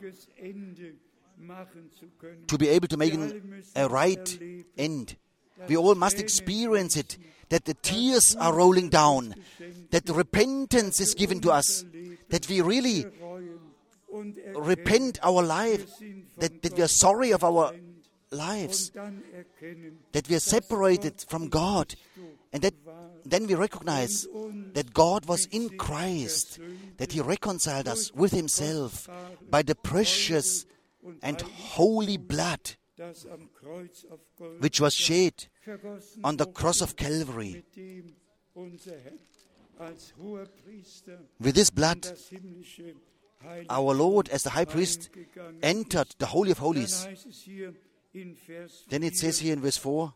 to be able to make an, a right end. We all must experience it, that the tears are rolling down, that repentance is given to us, that we really repent our life, that, that we are sorry of our lives, that we are separated from God, and that then we recognize that God was in Christ, that He reconciled us with Himself by the precious and holy blood which was shed on the cross of Calvary. With this blood, our Lord, as the high priest, entered the Holy of Holies. Then it says here in verse four,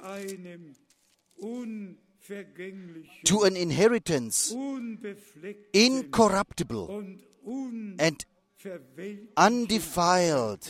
to an inheritance incorruptible and undefiled,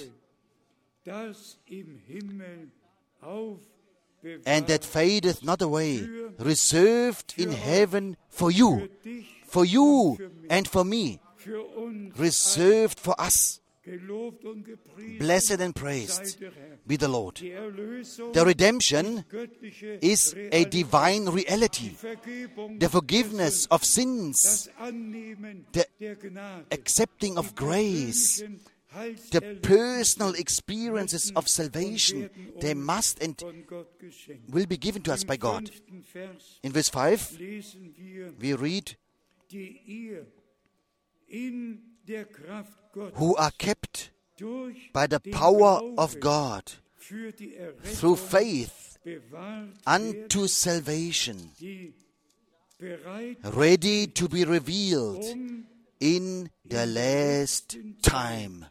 and that fadeth not away, reserved in heaven for you, for you and for me, reserved for us. Blessed and praised be the Lord. The redemption is a divine reality. The forgiveness of sins, the accepting of grace, the personal experiences of salvation, they must and will be given to us by God. In verse five, we read, who are kept by the power of God through faith unto salvation, ready to be revealed in the last time.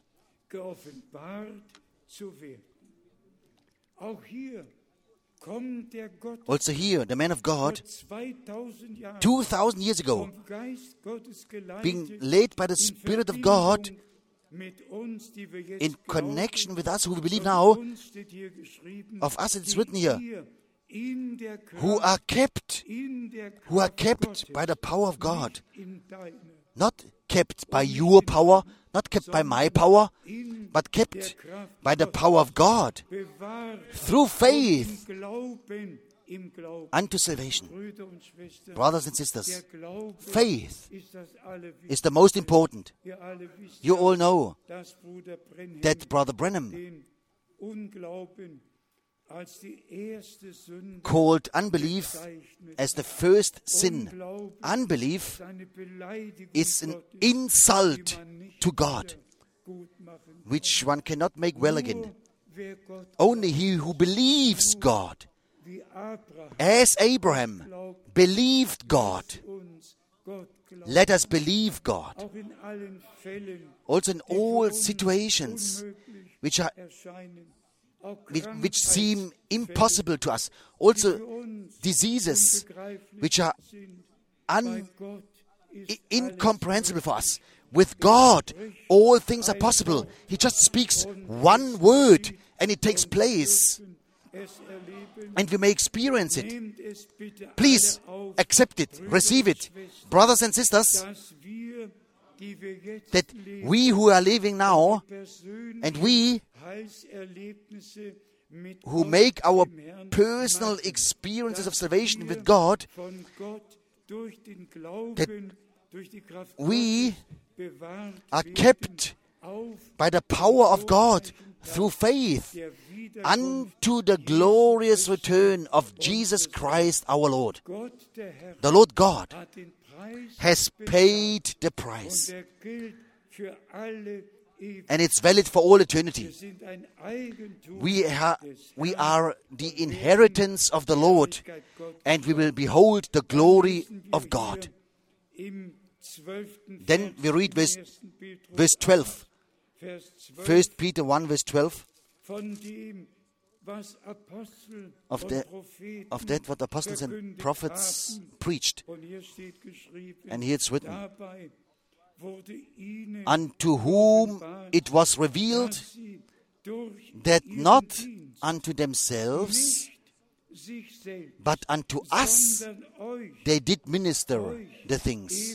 Also here, the man of God, two thousand years ago, being led by the Spirit of God, in connection with us who we believe now, of us it's written here, who are kept, who are kept by the power of God, not kept by your power, not kept by my power, but kept by the power of God, through faith unto salvation. Brothers and sisters, faith is the most important. You all know that Brother Branham called unbelief as the first sin. Unbelief is an insult to God, which one cannot make well again. Only he who believes God, as Abraham believed God, let us believe God. Also in all situations which are which, which seem impossible to us, also diseases which are un, i- incomprehensible for us. With God, all things are possible. He just speaks one word and it takes place. And we may experience it. Please accept it, receive it. Brothers and sisters, that we who are living now and we who make our personal experiences of salvation with God, that we are kept by the power of God through faith unto the glorious return of Jesus Christ our Lord. The Lord God has paid the price, and it's valid for all eternity. We, ha- we are the inheritance of the Lord, and we will behold the glory of God. Then we read verse, verse twelve. First Peter one, verse twelve. Of, the, of that what apostles and prophets preached. And here it's written, unto whom it was revealed that not unto themselves, but unto us they did minister the things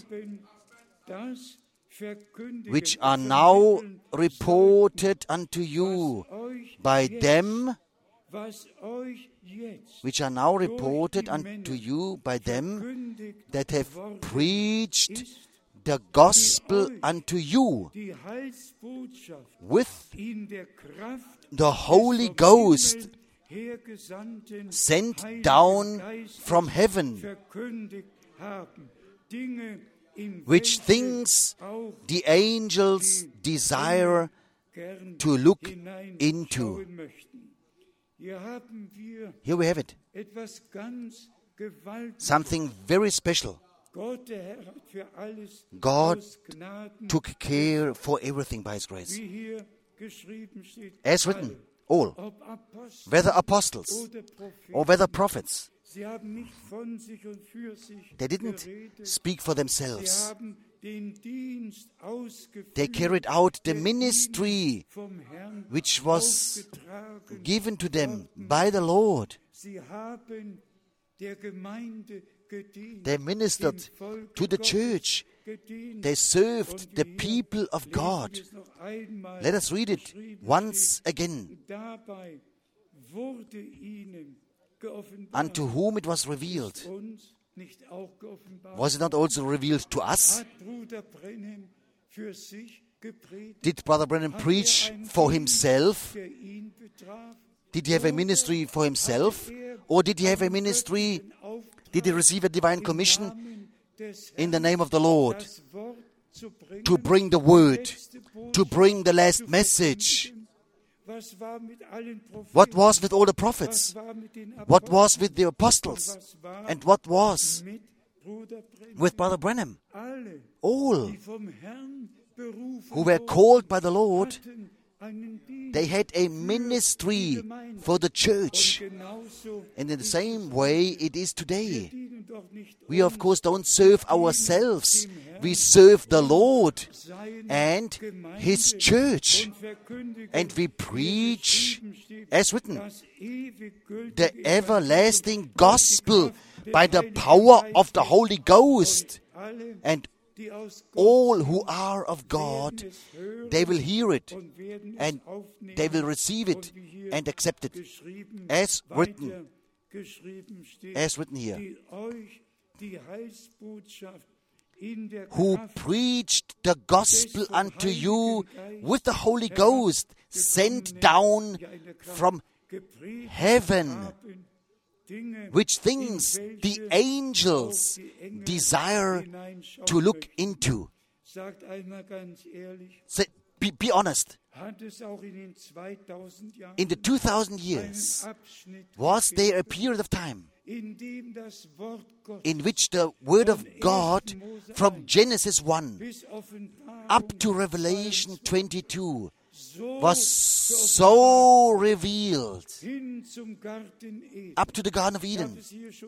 which are now reported unto you by them, which are now reported unto you by them that have preached the gospel unto you with the Holy Ghost sent down from heaven, which things the angels desire to look into. Here we have it. Something very special. God took care for everything by His grace. As written, all, whether apostles or whether prophets, they didn't speak for themselves. They carried out the ministry which was given to them by the Lord. They ministered to the church. They served the people of God. Let us read it once again. Unto whom it was revealed. Was it not also revealed to us? Did Brother Branham preach for himself? Did he have a ministry for himself? Or did he have a ministry? Did he receive a divine commission in the name of the Lord to bring the word, to bring the last message? What was with all the prophets? What was with the apostles? And what was with Brother Branham? All who were called by the Lord, they had a ministry for the church. And in the same way it is today. We of course don't serve ourselves. We serve the Lord and His church. And we preach, as written, the everlasting gospel by the power of the Holy Ghost. And all who are of God, they will hear it and they will receive it and accept it. As written, as written here, who preached the gospel unto you with the Holy Ghost, sent down from heaven, which things the angels desire to look into. Say, be, be honest. In the two thousand years, was there a period of time in which the Word of God from Genesis one up to Revelation twenty-two was so revealed up to the Garden of Eden?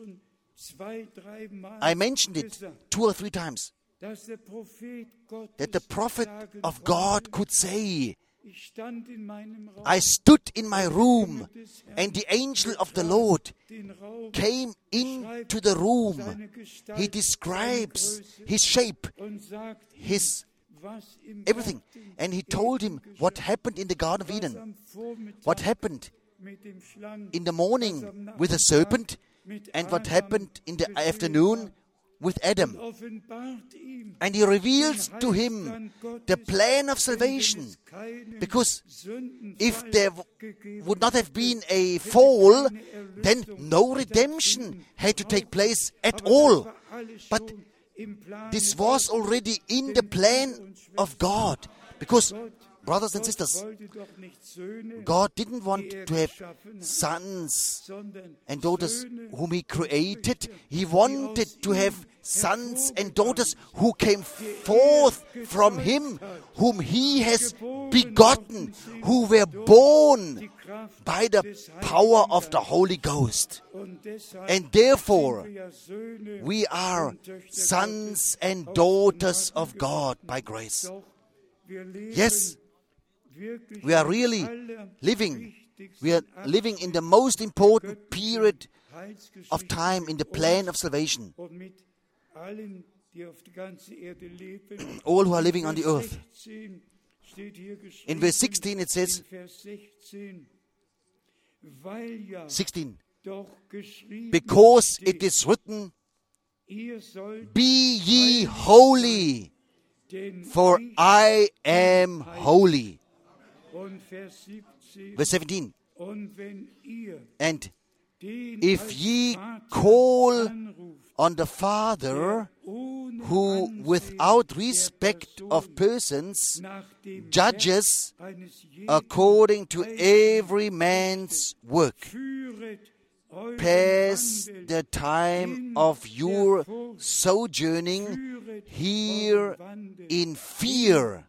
I mentioned it two or three times, that the prophet of God could say, I stood in my room, and the angel of the Lord came into the room. He describes his shape, his everything. And he told him what happened in the Garden of Eden, what happened in the morning with the serpent, and what happened in the afternoon with Adam. And he reveals to him the plan of salvation. Because if there w- would not have been a fall, then no redemption had to take place at all. But this was already in the plan of God. Because, brothers and sisters, God didn't want to have sons and daughters whom He created. He wanted to have sons and daughters who came forth from Him, whom He has begotten, who were born by the power of the Holy Ghost. And therefore, we are sons and daughters of God by grace. Yes, we are really living. We are living in the most important period of time in the plan of salvation. All who are living on the earth. In verse sixteen it says, sixteen, because it is written, be ye holy, for I am holy. Verse seventeen, and if ye call on the Father, who without respect of persons judges according to every man's work, pass the time of your sojourning here in fear.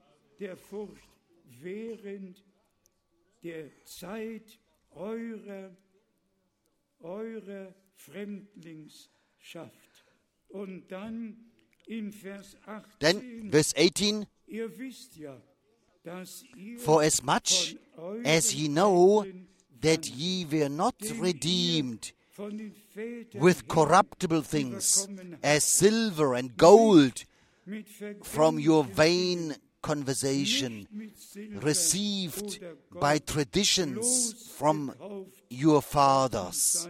Der Zeit eurer, eurer Fremdlingsschaft. Und dann in Vers achtzehn, then, verse eighteen, ihr wisst ja, dass ihr for as much as ye know that ye were not redeemed with corruptible things, as silver and gold, from your vain conversation received by traditions from your fathers,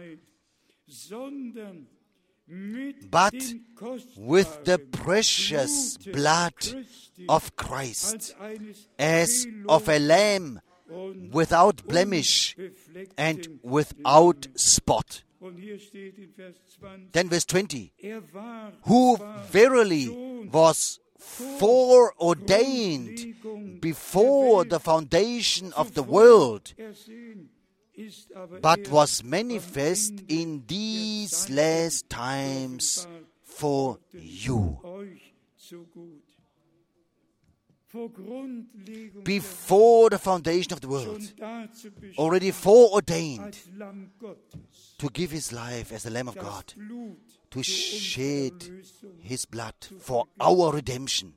but with the precious blood of Christ, as of a lamb without blemish and without spot. Then verse twenty, who verily was foreordained before the foundation of the world, but was manifest in these last times for you. Before the foundation of the world, already foreordained to give his life as the Lamb of God, to shed his blood for our redemption.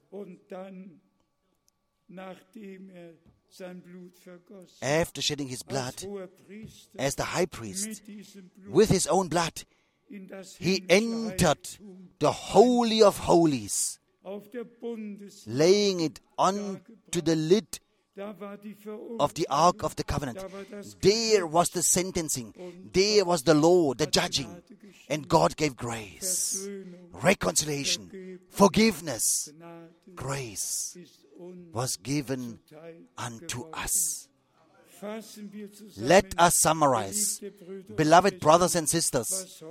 After shedding his blood as the high priest, with his own blood, he entered the Holy of Holies, laying it onto the lid of the Ark of the Covenant. There was the sentencing, there was the law, the judging, and God gave grace, reconciliation, forgiveness. Grace was given unto us. Let us summarize, beloved brothers and sisters,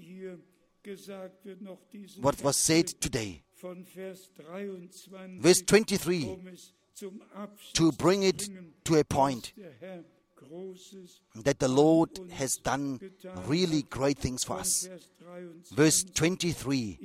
what was said today. Verse twenty-three, to bring it to a point that the Lord has done really great things for us. Verse twenty-three,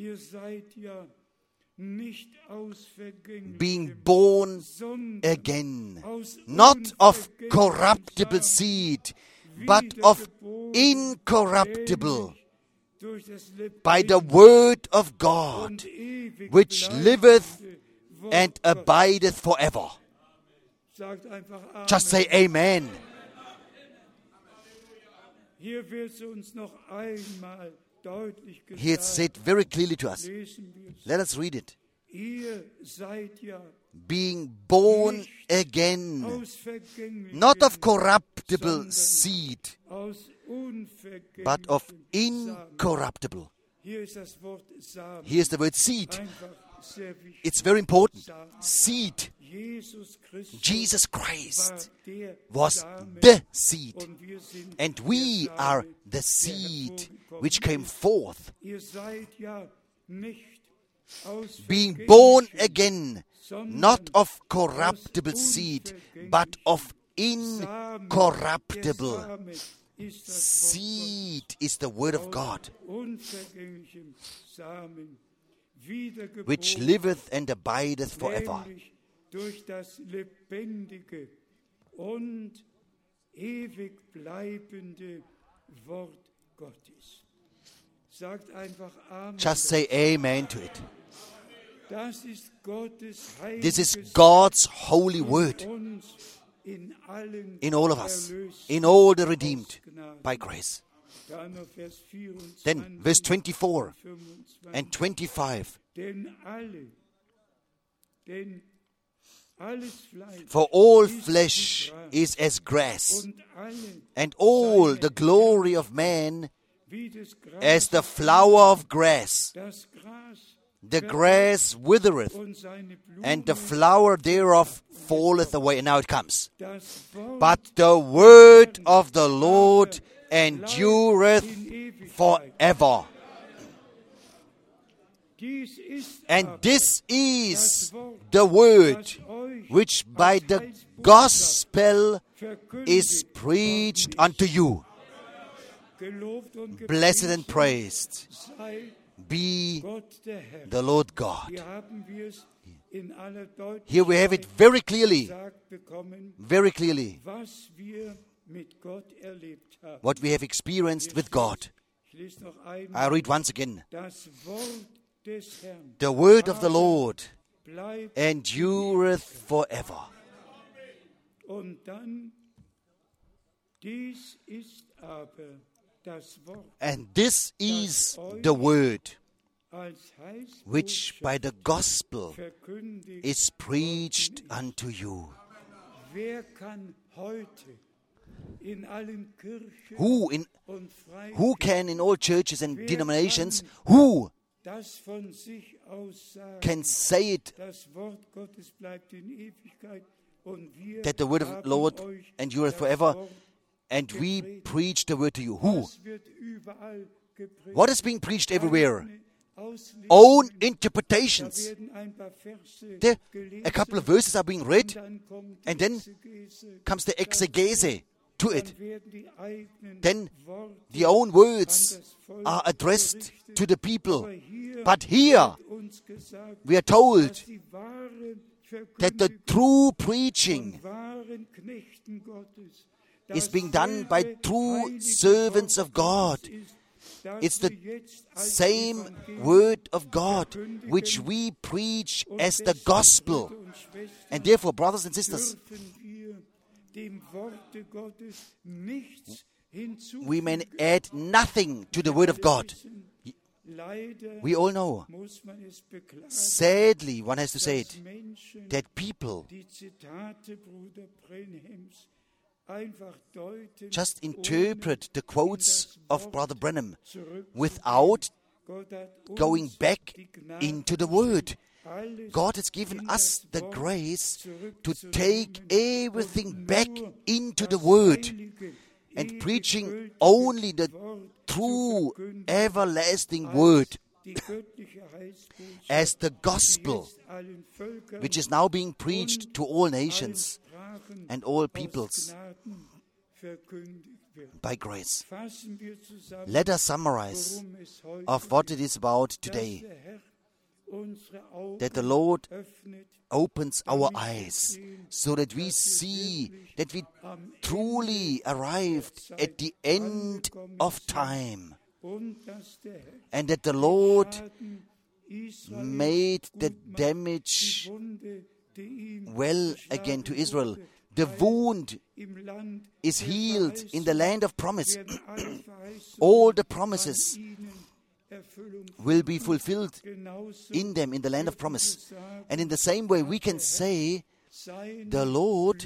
being born again, not of corruptible seed, but of incorruptible, by the word of God, which liveth and abideth forever. Just say amen. Here it's said very clearly to us. Let us read it. Being born again, not of corruptible seed, but of incorruptible. Here's the word seed. It's very important. Seed. Jesus Christ was the seed, and we are the seed which came forth. Being born again, not of corruptible seed, but of incorruptible seed is the word of God, which liveth and abideth forever. Durch das lebendige und ewig bleibende Wort Gottes. Sagt einfach Amen. Just say amen to it. Das ist Gottes heiliges This is God's holy word in allen in all of us, in all the redeemed by grace. Then verse twenty-four and twenty-five. Denn alle, denn For all flesh is as grass, and all the glory of man as the flower of grass. The grass withereth, and the flower thereof falleth away. And now it comes. But the word of the Lord endureth forever. And this is the word which by the gospel is preached unto you. Blessed and praised be the Lord God. Here we have it very clearly, very clearly, what we have experienced with God. I read once again. The word of the Lord endureth forever. And this is the word which by the gospel is preached unto you. Who, in, who can in all churches and denominations, who can say it that the word of the Lord endureth forever, and we preach the word to you? Who? What is being preached everywhere? own interpretations. There, a couple of verses are being read, and then comes the exegese to it. Then the own words are addressed to the people. But here we are told that the true preaching is being done by true servants of God. It's the same word of God which we preach as the gospel. And therefore, brothers and sisters, we may add nothing to the word of God. We all know, sadly, one has to say it, that people just interpret the quotes of Brother Branham without going back into the Word. God has given us the grace to take everything back into the Word and preaching only the true everlasting Word as the gospel, which is now being preached to all nations and all peoples by grace. Let us summarize of what it is about today. That the Lord opens our eyes so that we see that we truly arrived at the end of time, and that the Lord made the damage well again to Israel. The wound is healed in the land of promise. All the promises will be fulfilled in them, in the land of promise. And in the same way, we can say, the Lord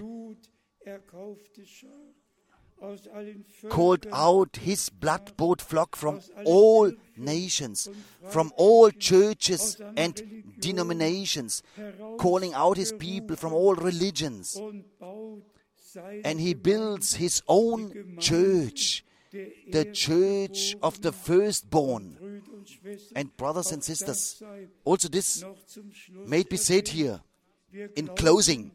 called out His blood-bought flock from all nations, from all churches and denominations, calling out His people from all religions. And He builds His own church, the church of the firstborn. And brothers and sisters, also this may be said here in closing.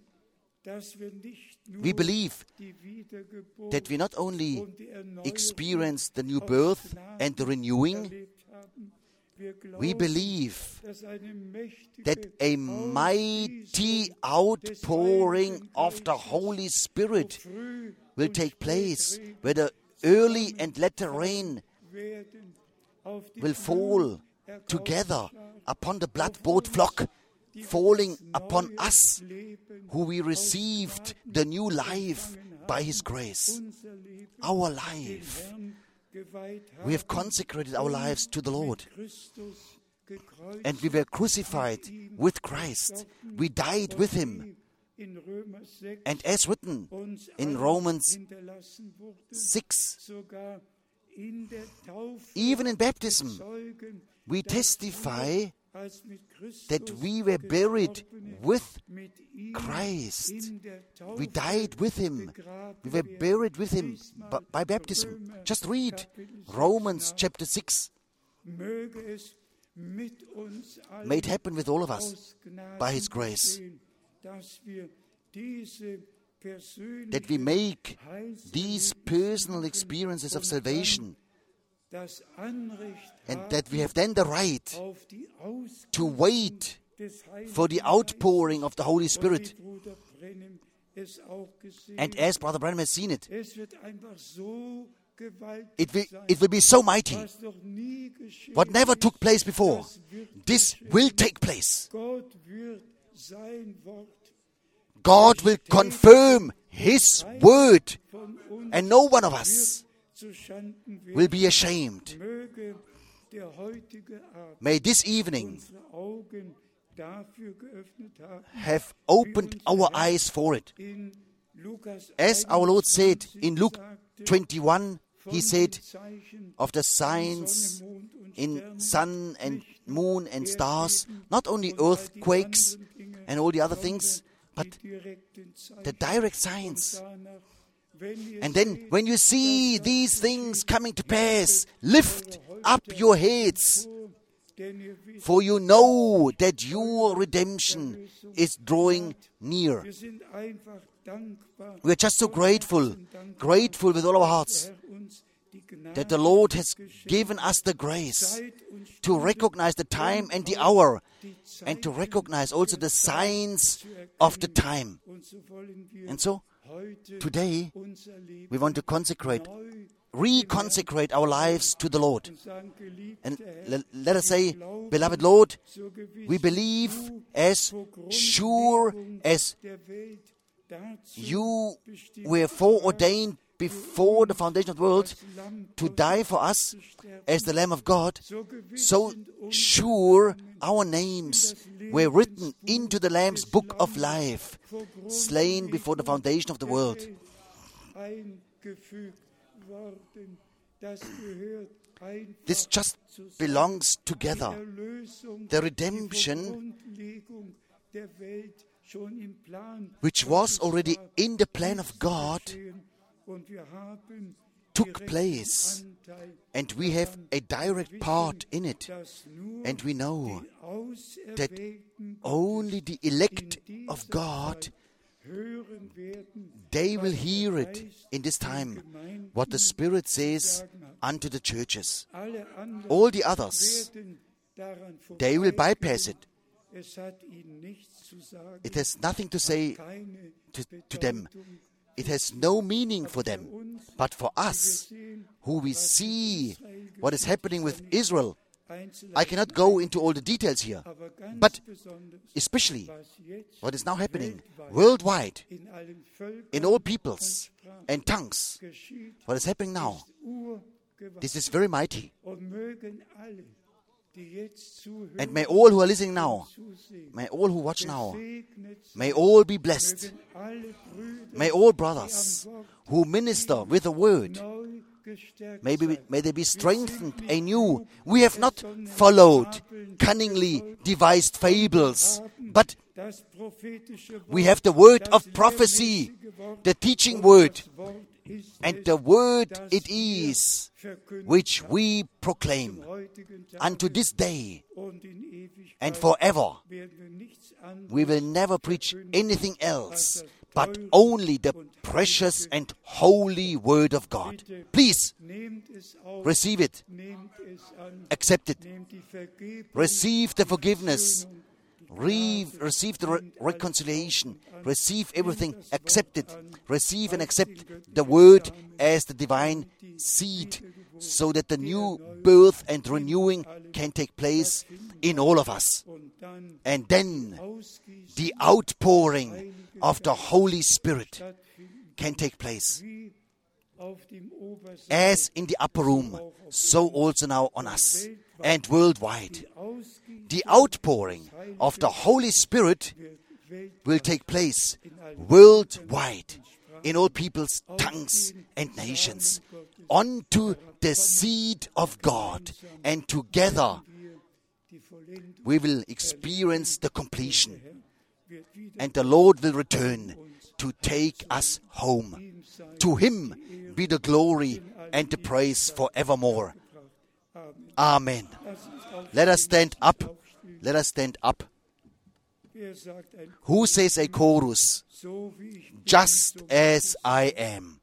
We believe that we not only experience the new birth and the renewing, we believe that a mighty outpouring of the Holy Spirit will take place, where the early and latter rain will fall together upon the blood-bought flock, falling upon us, who we received the new life by His grace. Our life. We have consecrated our lives to the Lord. And we were crucified with Christ. We died with Him. And as written in Romans six, even in baptism, we testify that we were buried with Christ. We died with Him. We were buried with Him b- by baptism. Just read Romans chapter six. May it happen with all of us by His grace, that we make these personal experiences of salvation, and that we have then the right to wait for the outpouring of the Holy Spirit. And as Brother Branham has seen it, it will, it will be so mighty. What never took place before, this will take place. God will confirm His word, and no one of us will be ashamed. May this evening have opened our eyes for it. As our Lord said in Luke twenty-one, He said of the signs in sun and moon and stars, not only earthquakes and all the other things, but the direct signs. And then when you see these things coming to pass, lift up your heads For you know that your redemption is drawing near. We are just so grateful, grateful with all our hearts that the Lord has given us the grace to recognize the time and the hour, and to recognize also the signs of the time. And so, today, we want to consecrate, reconsecrate our lives to the Lord. And le- let us say, beloved Lord, we believe as sure as you were foreordained before the foundation of the world to die for us as the Lamb of God, so sure our names were written into the Lamb's book of life, slain before the foundation of the world. This just belongs together. The redemption, which was already in the plan of God, took place, and we have a direct part in it. And we know that only the elect of God, they will hear it in this time, what the Spirit says unto the churches. All the others, they will bypass it. It has nothing to say to, to them. It has no meaning for them. But for us, who we see what is happening with Israel, I cannot go into all the details here. But especially what is now happening worldwide, in all peoples and tongues, what is happening now, this is very mighty. And may all who are listening now, may all who watch now, may all be blessed. May all brothers who minister with the word, may, be, may they be strengthened anew. We have not followed cunningly devised fables, but we have the word of prophecy, the teaching word, and the word it is which we proclaim unto this day and forever. We will never preach anything else but only the precious and holy word of God. Please receive it, accept it, receive the forgiveness, Re- receive the re- reconciliation, receive everything, accept it, receive and accept the word as the divine seed, so that the new birth and renewing can take place in all of us. And then the outpouring of the Holy Spirit can take place. As in the upper room, so also now on us and worldwide. The outpouring of the Holy Spirit will take place worldwide in all peoples, tongues, and nations, unto the seed of God. And together we will experience the completion. And the Lord will return to take us home. To Him be the glory and the praise forevermore. Amen. Let us stand up. Let us stand up. Who says a chorus? Just as I am.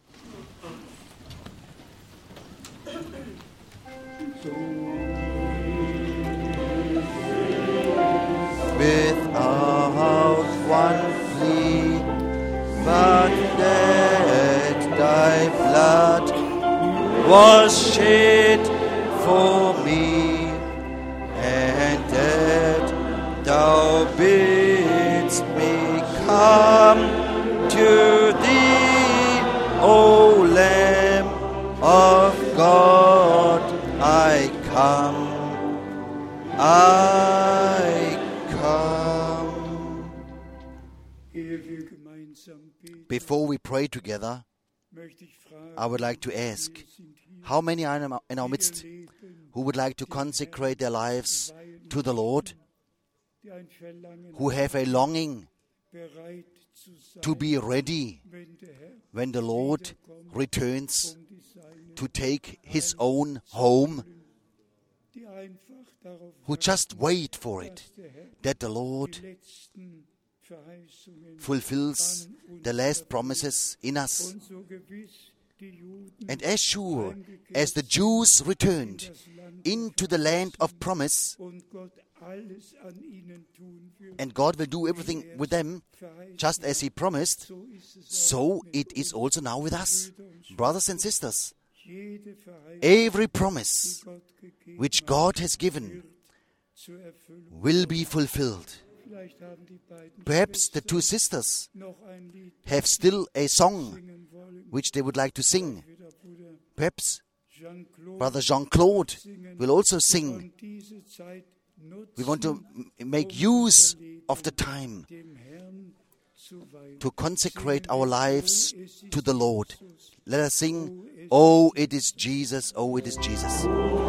Without one plea, but that thy blood was shed for me, and that thou bidst me come to thee, O Lamb of God. I come, I come. Before we pray together, I would like to ask, how many are in our midst who would like to consecrate their lives to the Lord, who have a longing to be ready when the Lord returns to take His own home? who just wait for it, that the Lord fulfills the last promises in us. And as sure as the Jews returned into the land of promise, and God will do everything with them, just as He promised, so it is also now with us. Brothers and sisters, every promise which God has given will be fulfilled. Perhaps the two sisters have still a song which they would like to sing. Perhaps Brother Jean-Claude will also sing. We want to make use of the time to consecrate our lives to the Lord. Let us sing, "Oh, it is Jesus, oh, it is Jesus."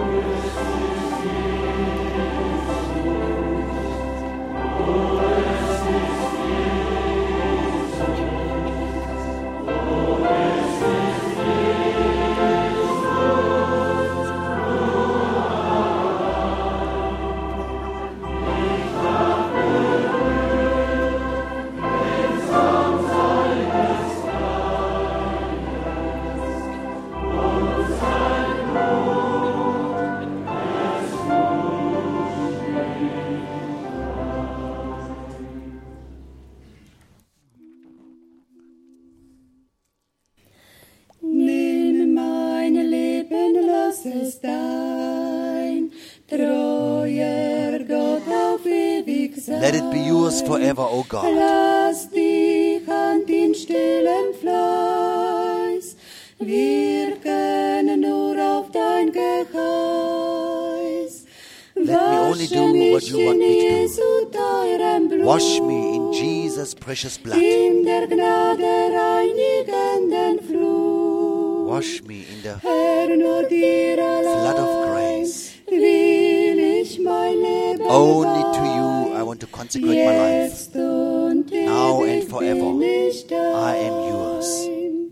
Let it be yours forever, O God. Lass dich an den stillen Fleiß, wir können nur auf dein Geheiß. Let me only do what you want me to do. Wash me in Jesus' precious blood. In der Gnade reinigenden Flut. Wash me in the Herr, nur dir flood of allein grace. will ich mein Leben Only to you I want to consecrate my life. Jetzt und Now and ewig forever, bin ich I am yours.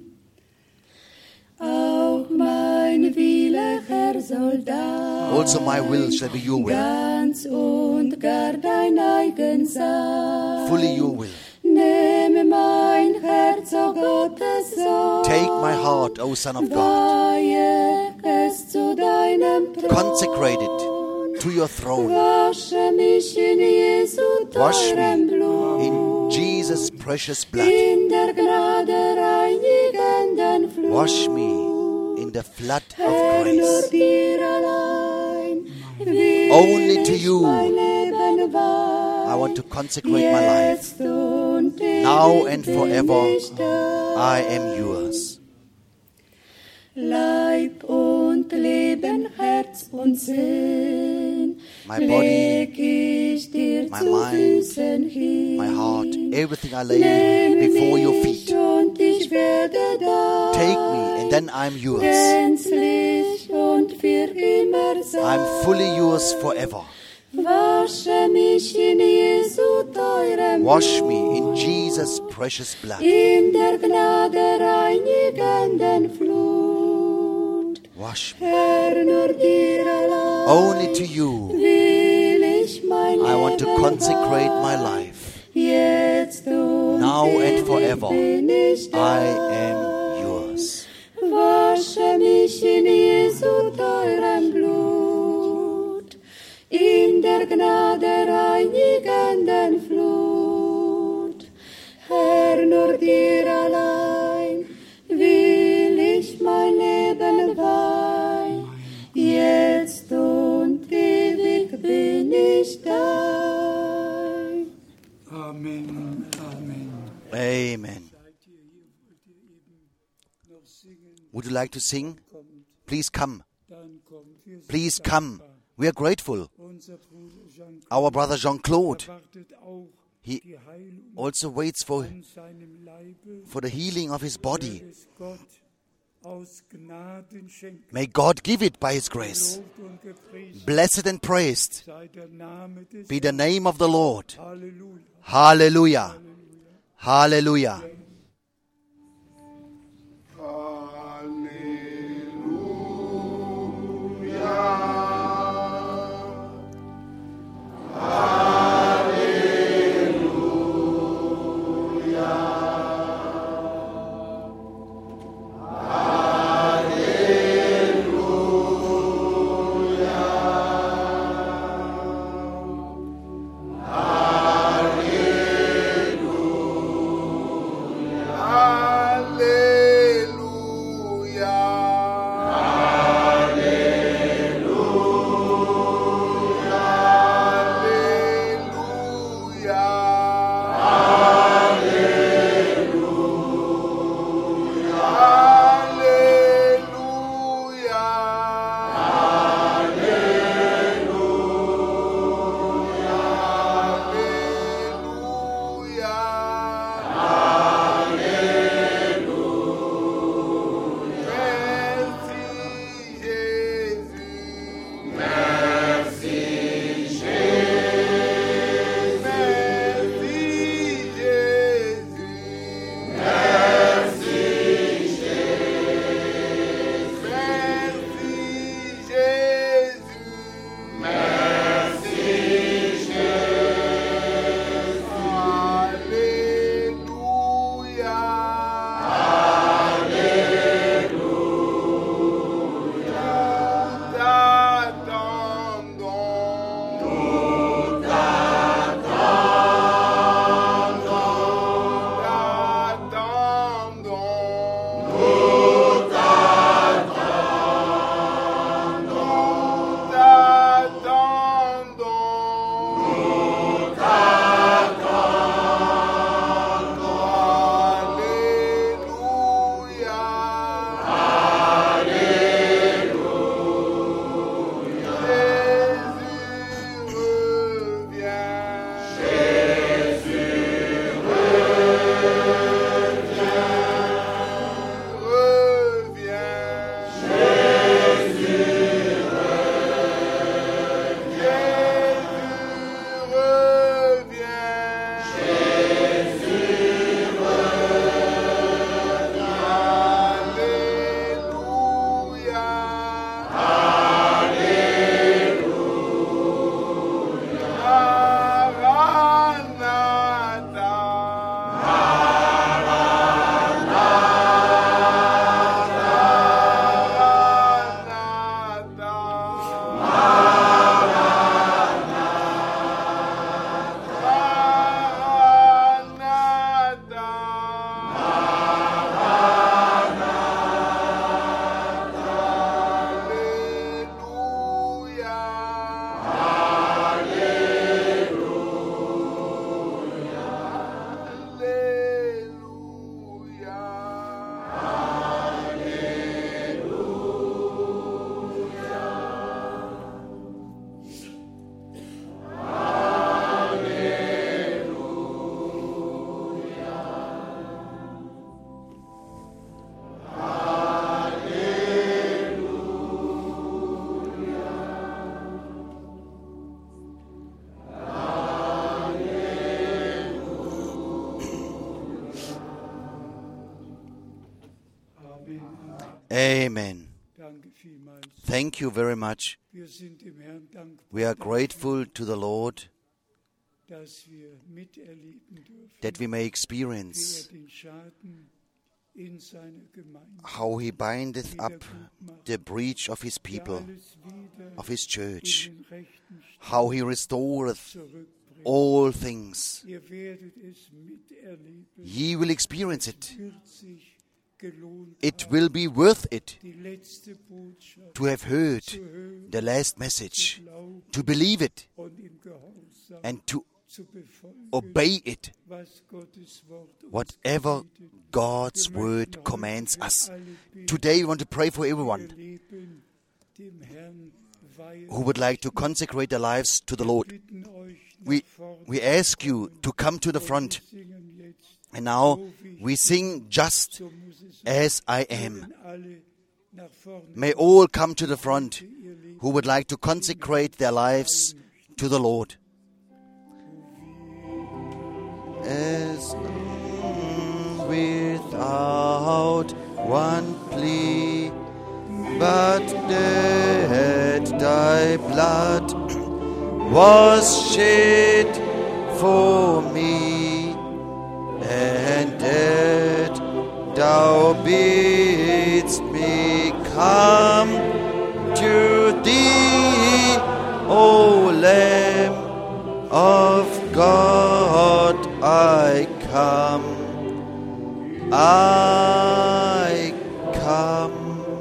Auch mein Wille, Herr, soll da Also my will shall be your will, ganz und gar dein eigen sein. fully your will. Nehme mein Herz, o Gottes Sohn, Take my heart, O Son of God. weihe es zu deinem Thron. Consecrate it to your throne. Wasche mich in Jesu Wash teurem me Blut. in Jesus' precious blood. In der Gnade reinigenden Flut. Wash me in the flood Herr, of nur grace. dir allein will Only to ich you mein Leben weihen. I want to consecrate my life. Jetzt und Now ewig and bin forever, ich dein. I am yours. Leib und Leben, Herz und Sinn, My body, leg ich dir my zu mind, Füßen hin. My heart, everything I lay Nimm before your mich feet. und ich werde dein. Take me and then I'm yours. Gänzlich und für immer sein. I'm fully yours forever. Wasche mich in Jesu teurem Wash Blut. me in Jesus' precious blood. In der Gnade reinigenden Flut. Wash me. Herr, nur dir allein Only to you will ich mein I want to Leben consecrate my weihen. life. Jetzt und Now and ewig forever, bin ich I dein. am yours. Wasche mich in Jesu teurem Blut, in der Gnade reinigenden Flut. Herr, nur dir allein will ich mein Leben weihen. Jetzt und ewig bin ich dein. Amen, Amen. Amen. Would you like to sing? Please come. Dann kommt, wir sind Please come. dankbar. We are grateful. Unser Bruder Jean-Claude Our brother Jean-Claude, erwartet auch he die Heilung also waits for, an seinem Leibe, for the healing of his body. es Gott aus Gnaden schenkt. May God give it by His grace. Lobt und gepriesen Blessed and praised sei der Name des be the name of the Lord. Halleluja. Hallelujah. Hallelujah. Amen. Danke vielmals. Thank you very much. Wir sind dem Herrn dankbar, We are grateful to the Lord dass wir miterleben dürfen, that we may wie er experience den Schaden in seiner Gemeinde, how He bindeth up the breach of His der people, alles wieder of His church, in den rechten Stand how He restoreth zurückbringt. all things. Ihr werdet es miterleben. Ye will experience it. Wird sich gelohnt It haben, will be worth it die letzte Botschaft to have heard zu hören, the last zu message, glauben to believe it, und im Gehorsam and to zu befolgen, obey it, was Gottes Wort uns whatever gebietet. God's Wir möchten word heute commands für us. alle beten, Today we want to pray for die ihr everyone Leben dem Herrn weihen. who would like to consecrate their lives to the Wir Lord. bitten euch, nach We, vorne we zu ask you kommen. to come to the Und front. wir singen jetzt, And now so wie we ich sing just so muss es as I sein. am. Mögen alle nach vorne May all come to the front für ihr Leben who would like to consecrate their lives to the Lord. As without one plea, but that thy blood was shed for me, and that thou bidst me come to thee, O Lamb of God, I come, I come.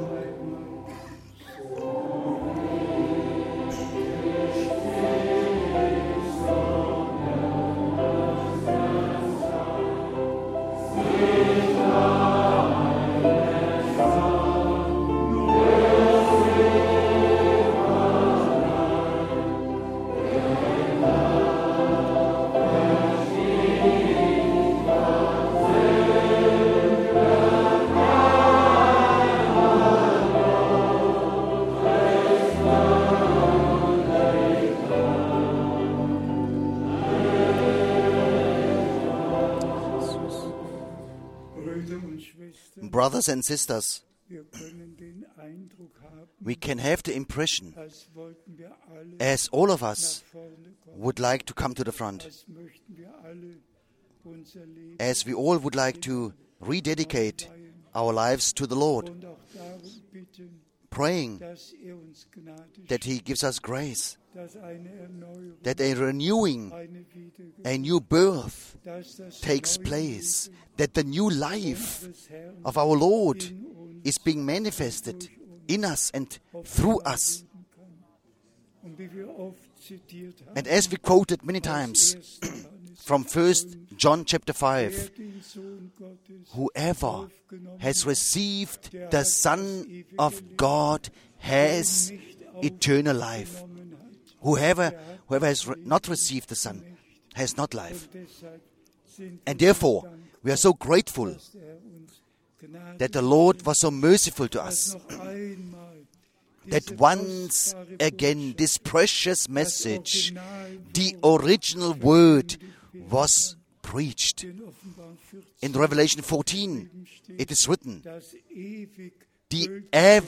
Brüder und Schwestern, Brothers and sisters, wir können den Eindruck haben, we can have the impression, als wollten wir alle as all of nach us vorne kommen, would like to come to the front, als möchten wir alle unser Leben as we all would like to rededicate our lives to the Lord, und auch darum bitten, praying dass er uns Gnade that He gives us grace, dass eine Erneuerung, that a renewing, eine Wiedergeburt, a new birth dass das takes neue place, Leben that the new life unseres Herrn of our Lord in uns is being manifested in us and through us. leben kann. Und wie wir oft zitiert haben, And as we quoted many times aus ersten Johannes, from First John chapter wer five, den Sohn Gottes whoever aufgenommen has hat, received der the hat das Son ewige of Leben, God has nicht eternal life. aufgenommen hat. Whoever, whoever has re- not received the Son has not life. Und deshalb sind And wir therefore, dankbar, we are so grateful dass der Herr uns Gnade that the Lord was so merciful to dass us, noch einmal that diese once kostbare again Botschaft, this precious das message, Original the Wort original word, was preached. in Offenbarung vierzehn In Revelation fourteen, it is written, das ewig the gültige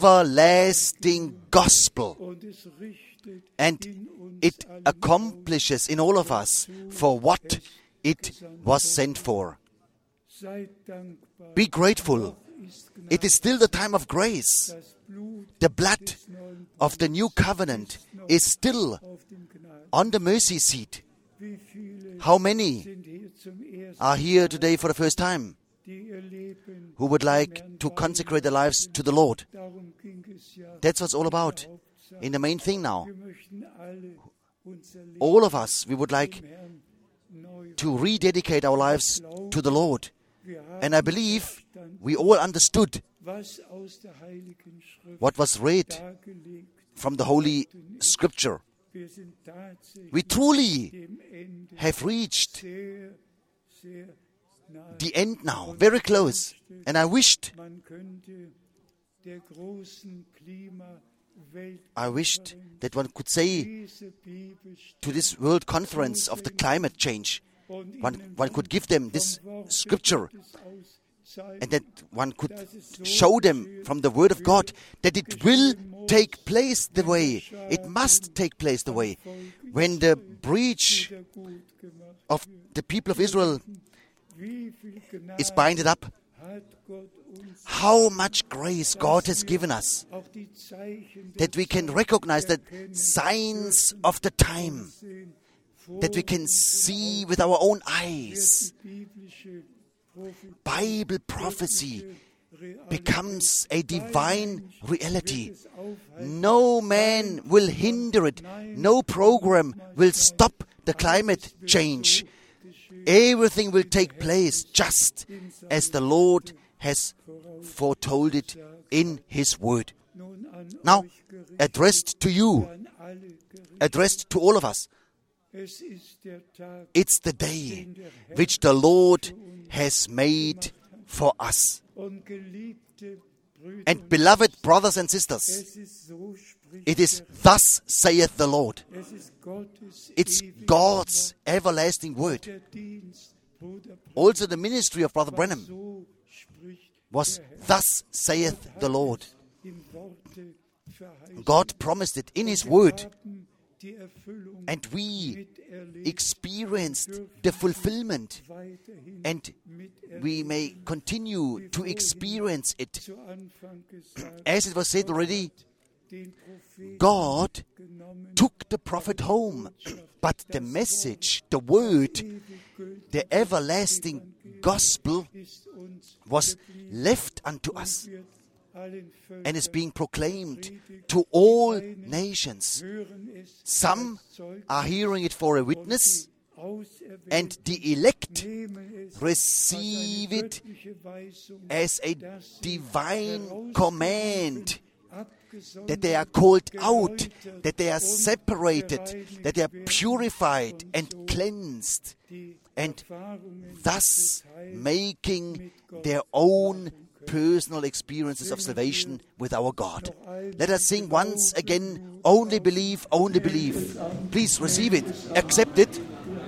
everlasting gospel, und es richtet and in uns it alle accomplishes in all of us for what it was sent for. Seid dankbar. Be grateful. Noch ist Gnade. It is still the time of grace. Das Blut The blood des neuen of the new covenant is still auf dem Gnade. on the mercy seat. Wie viele How many sind hier zum ersten are here today for the first time die ihr Leben who would like to consecrate their lives to the Lord? darum ging es ja. That's what's all about. In the main thing now, Wir möchten alle unser Leben all of us, we would like dem Herrn neu. to rededicate our lives to the Lord. Wir haben And I believe verstanden, we all understood was aus der Heiligen Schrift what was read dargelegt. from the Holy Scripture. Wir sind tatsächlich We truly dem Ende have reached sehr, sehr nahe. the end now, very close. And I wished, Man könnte der großen I wished that one could say diese Bibelstelle to this world conference of the climate change, one, one could give them this scripture and that one could show them from the Word of God that it will take place the way, it must take place the way. When the breach of the people of Israel is binded up, how much grace God has given us, that we can recognize that signs of the time, that we can see with our own eyes. Bible prophecy becomes a divine reality. No man will hinder it. No program will stop the climate change. Everything will take place just as the Lord has foretold it in His Word. Now, addressed to you, addressed to all of us, it's the day which the Lord has made for us. And beloved brothers and sisters, it is thus saith the Lord. It's God's everlasting word. Also the ministry of Brother Branham was thus saith the Lord. God promised it in His word. And we experienced the fulfillment, and we may continue to experience it. As it was said already, God took the prophet home, but the message, the word, the everlasting gospel was left unto us and is being proclaimed to all nations. Some are hearing it for a witness, and the elect receive it as a divine command, that they are called out, that they are separated, that they are purified and cleansed, and thus making their own personal experiences of salvation with our God. Let us sing once again, Only Believe, Only Believe. Please receive it, accept it.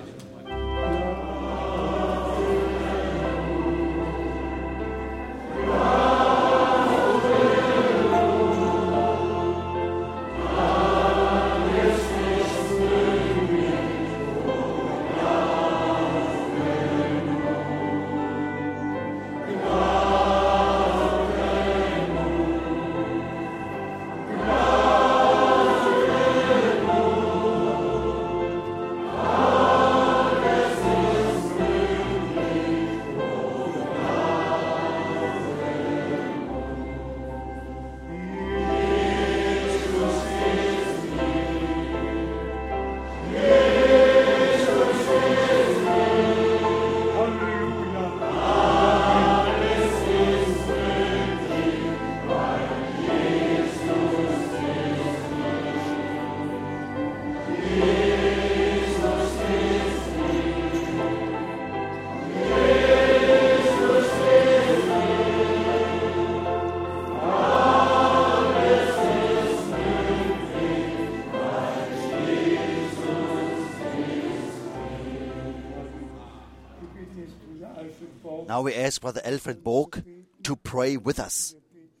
Now we ask Brother Alfred Borg to pray with us.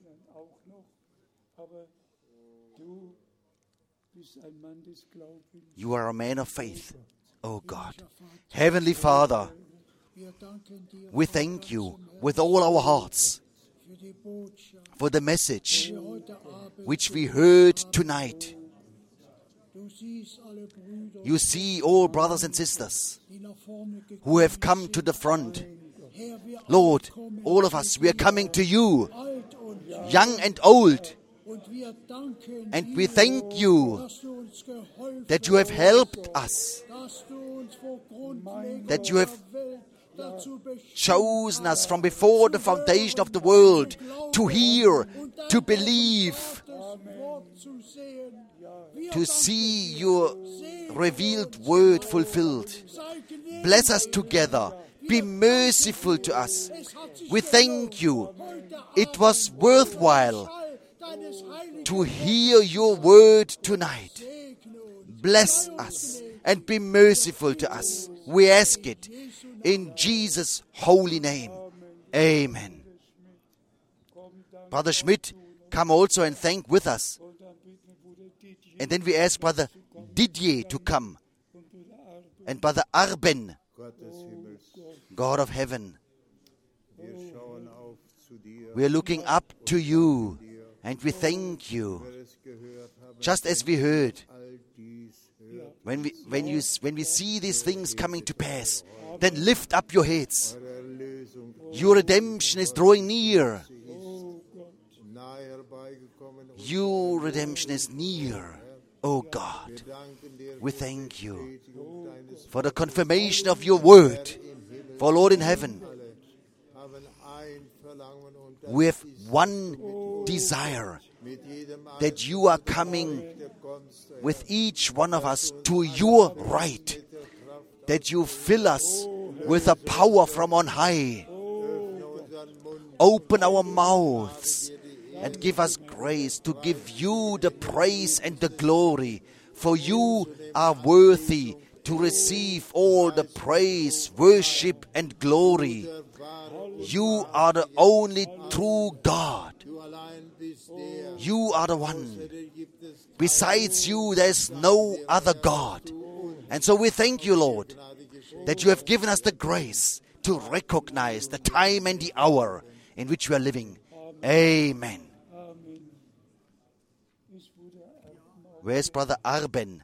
You are a man of faith, oh God. Heavenly Father, we thank you with all our hearts for the message which we heard tonight. You see all brothers and sisters who have come to the front. Lord, all of us, we are coming to you, young and old. And we thank you that you have helped us, that you have chosen us from before the foundation of the world to hear, to believe, to see your revealed word fulfilled. Bless us together. Be merciful to us. We thank you. It was worthwhile to hear your word tonight. Bless us and be merciful to us. We ask it in Jesus' holy name. Amen. Brother Schmidt, come also and thank with us. And then we ask Brother Didier to come. And Brother Arben, God of heaven. We are looking up to you and we thank you. Just as we heard, when we, when you, when we see these things coming to pass, then lift up your heads. Your redemption is drawing near. Your redemption is near, oh God. We thank you for the confirmation of your word. For Lord in heaven, we have one desire, that you are coming with each one of us to your right, that you fill us with a power from on high. Open our mouths and give us grace to give you the praise and the glory, for you are worthy to receive all the praise, worship and glory. You are the only true God. You are the one. Besides you, there is no other God. And so we thank you, Lord, that you have given us the grace to recognize the time and the hour in which we are living. Amen. Where's Brother Arben?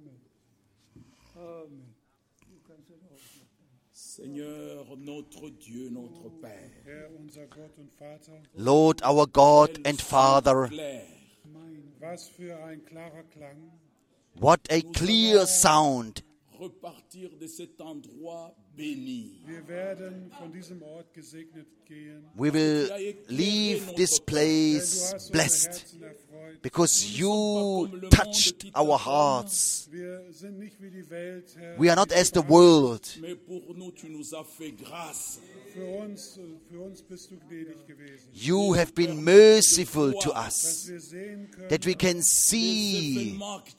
Seigneur, notre Dieu, notre Père. Lord, our God and Father, what a clear sound. Repartir de cet endroit béni. We will leave this place blessed, because you touched our hearts. We are not as the world. Mais pour nous, tu nous as fait grâce. You have been merciful to us, that we can see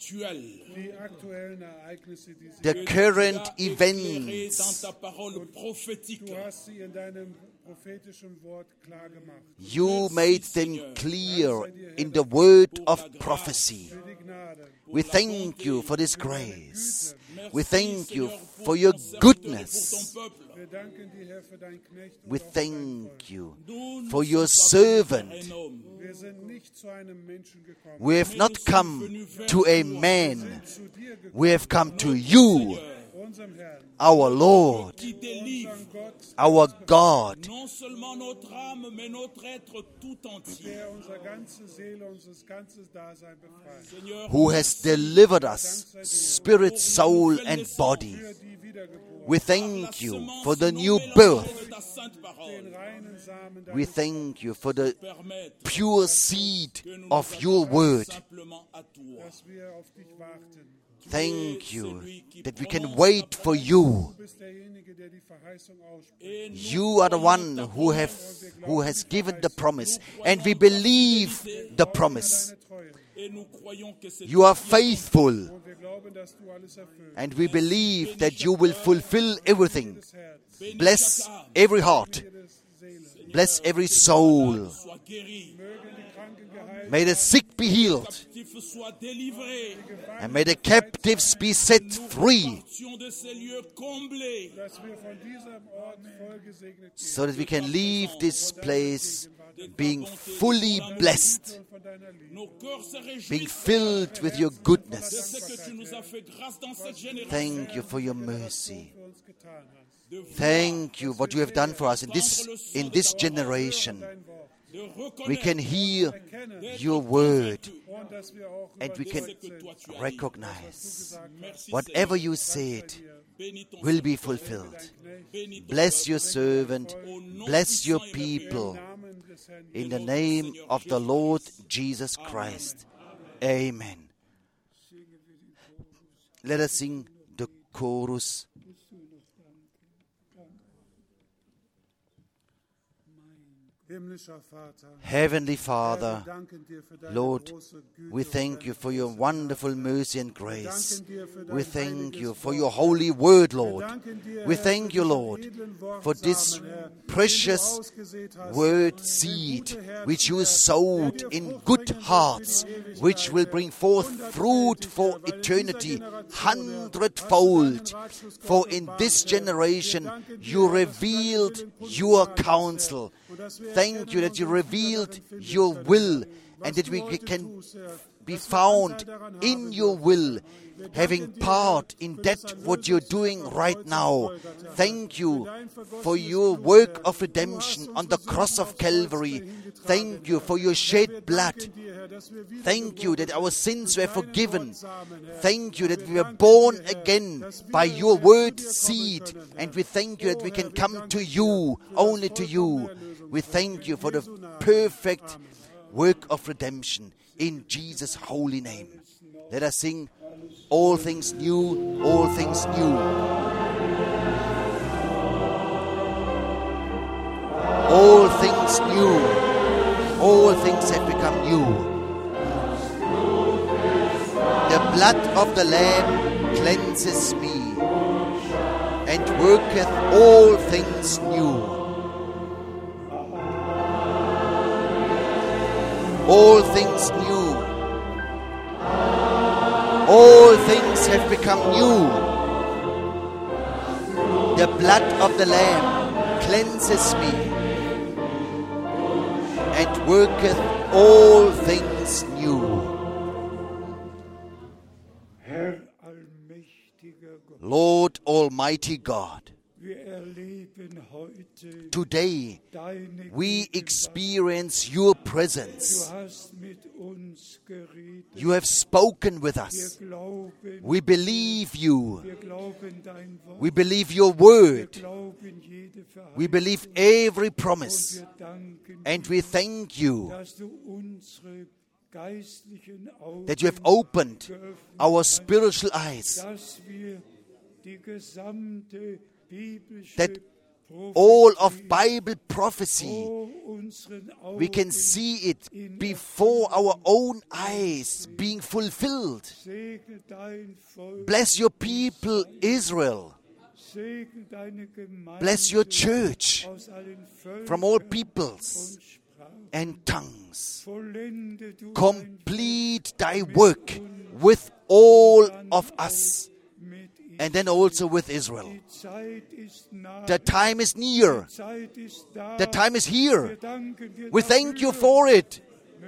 the current events. You made them clear in the word of prophecy. We thank you for this grace. We thank you for your goodness. We thank you for your servant. We have not come to a man. We have come to you, our Lord, our God, who has delivered us, spirit, soul, and body. We thank you for the new birth. We thank you for the pure seed of your word. Thank you that we can wait for you. You are the one who have who has given the promise, and we believe the promise. You are faithful, and we believe that you will fulfill everything. Bless every heart. Bless every soul. May the sick be healed, and may the captives be set free, so that we can leave this place being fully blessed, being filled with your goodness. Thank you for your mercy. Thank you what you have done for us in this in this generation. We can hear your word, and we can recognize whatever you said will be fulfilled. Bless your servant, bless your people, in the name of the Lord Jesus Christ. Amen. Let us sing the chorus. Heavenly Father, Lord, we thank you for your wonderful mercy and grace. We thank you for your holy word, Lord. We thank you, Lord, for this precious word seed which you sowed in good hearts, which will bring forth fruit for eternity hundredfold. For in this generation you revealed your counsel. Thank you that you revealed your will and that we can be found in your will, having part in that what you're doing right now. Thank you for your work of redemption on the cross of Calvary. Thank you for your shed blood. Thank you that our sins were forgiven. Thank you that we were born again by your word seed. And we thank you that we can come to you, only to you. We thank you for the perfect work of redemption in Jesus' holy name. Let us sing all things new, all things new. All things new, all things have become new. The blood of the Lamb cleanses me and worketh all things new. All things new. All things have become new. The blood of the Lamb cleanses me and worketh all things new. Lord Almighty God, today we experience your presence. You have spoken with us. We believe you. We believe your word. We believe every promise. And we thank you that you have opened our spiritual eyes, that all of Bible prophecy, we can see it before our own eyes being fulfilled. Bless your people, Israel. Bless your church from all peoples and tongues. Complete thy work with all of us, and then also with Israel. The time is near. The time is here. We thank you for it.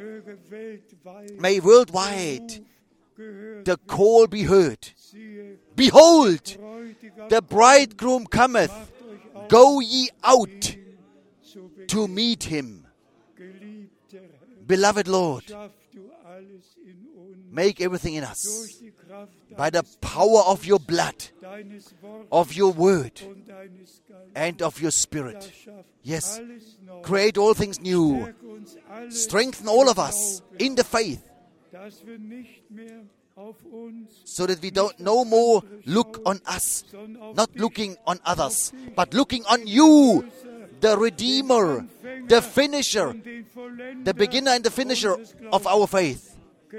May worldwide the call be heard. Behold, the bridegroom cometh. Go ye out to meet him. Beloved Lord, make everything in us by the power of your blood, of your word, and of your spirit. Yes, create all things new. Strengthen all of us in the faith, so that we don't no more look on us, not looking on others, but looking on you, the Redeemer, the finisher, the beginner and the finisher of our faith.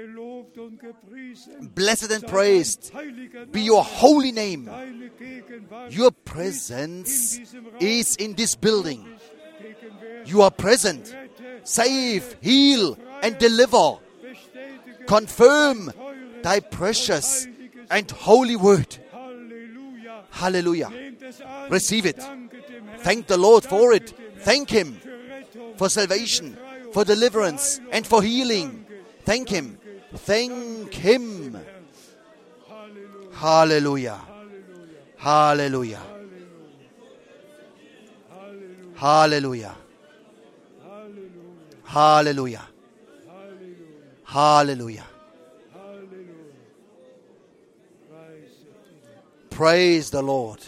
Blessed and praised be your holy name. Your presence is in this building. You are present. Save, heal, and deliver. Confirm thy precious and holy word. Hallelujah. Receive it. Thank the Lord for it. Thank Him for salvation, for deliverance, and for healing. Thank Him. Thank Him. Hallelujah. Hallelujah. Hallelujah. Hallelujah. Hallelujah. Praise the Lord.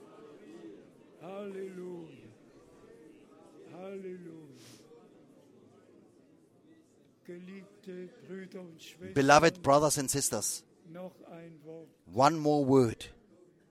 Beloved brothers and sisters, one more word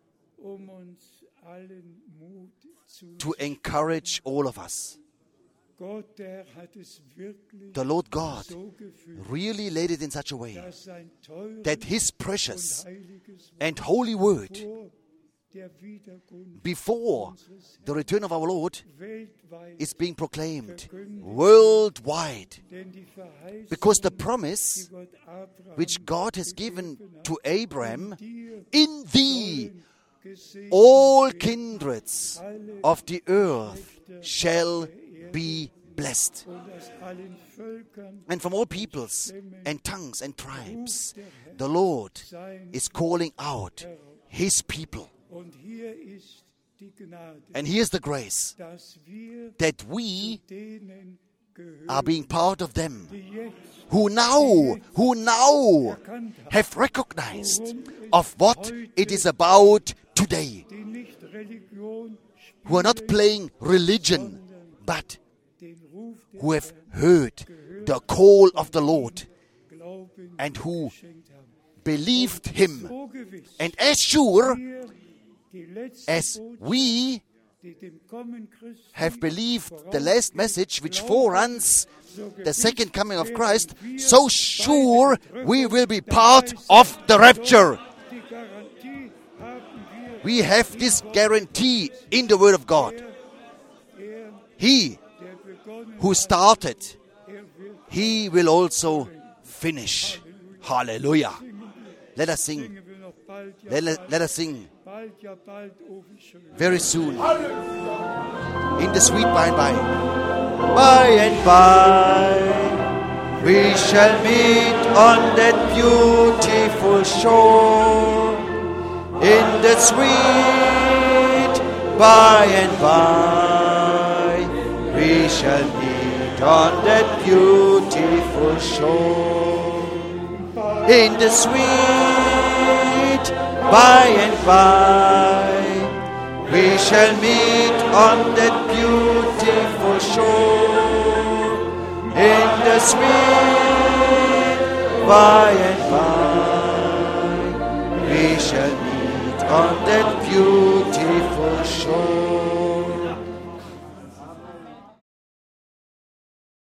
to encourage all of us. Gott, der hat es wirklich the Lord God so gefühlt, really laid it in such a way dass sein teures that His und precious heiliges Wort and holy word, vor der Wiederkunft before unseres the return of our Lord, weltweit, is being proclaimed worldwide. denn die Verheißung, Because the die promise Gott Abraham which God has given gegeben hat, to Abraham, dir in thee gesegnet all werden, kindreds of the earth shall be blessed. und aus allen Völkern And from all peoples and tongues and tribes, the Lord is calling out His people. und hier ist die Gnade, And here's the grace dass wir that we denen gehören, are being part of them die jetzt who now, who now have recognized of what it is about today, die nicht Religion who are not spielen, playing religion, but den Ruf des who have heard the call of the Lord Glauben and who geschenkt haben. believed Him. So gewiss, And as sure wir die letzte as Botschaft, we die dem Kommen Christi have believed the vorausgeht, last message which glauben, foreruns so the gewiss second coming of werden Christ, wir so bei sure der we will be Entrückung part dabei of sein. the rapture. So die Garantie haben wir, We have this guarantee in the Word of God. er, He der begonnen who hat, started, er wird He will also finish. Hallelujah. Let us sing. singen wir noch bald, ja Let, bald, let us sing bald, ja bald, oh wie schön. very soon in the sweet by and by. By and by we shall meet on that beautiful shore. In the sweet by and by we shall meet on that beautiful shore. In the sweet by and by we shall meet on that beautiful shore. In the sweet by and by we shall meet on that beautiful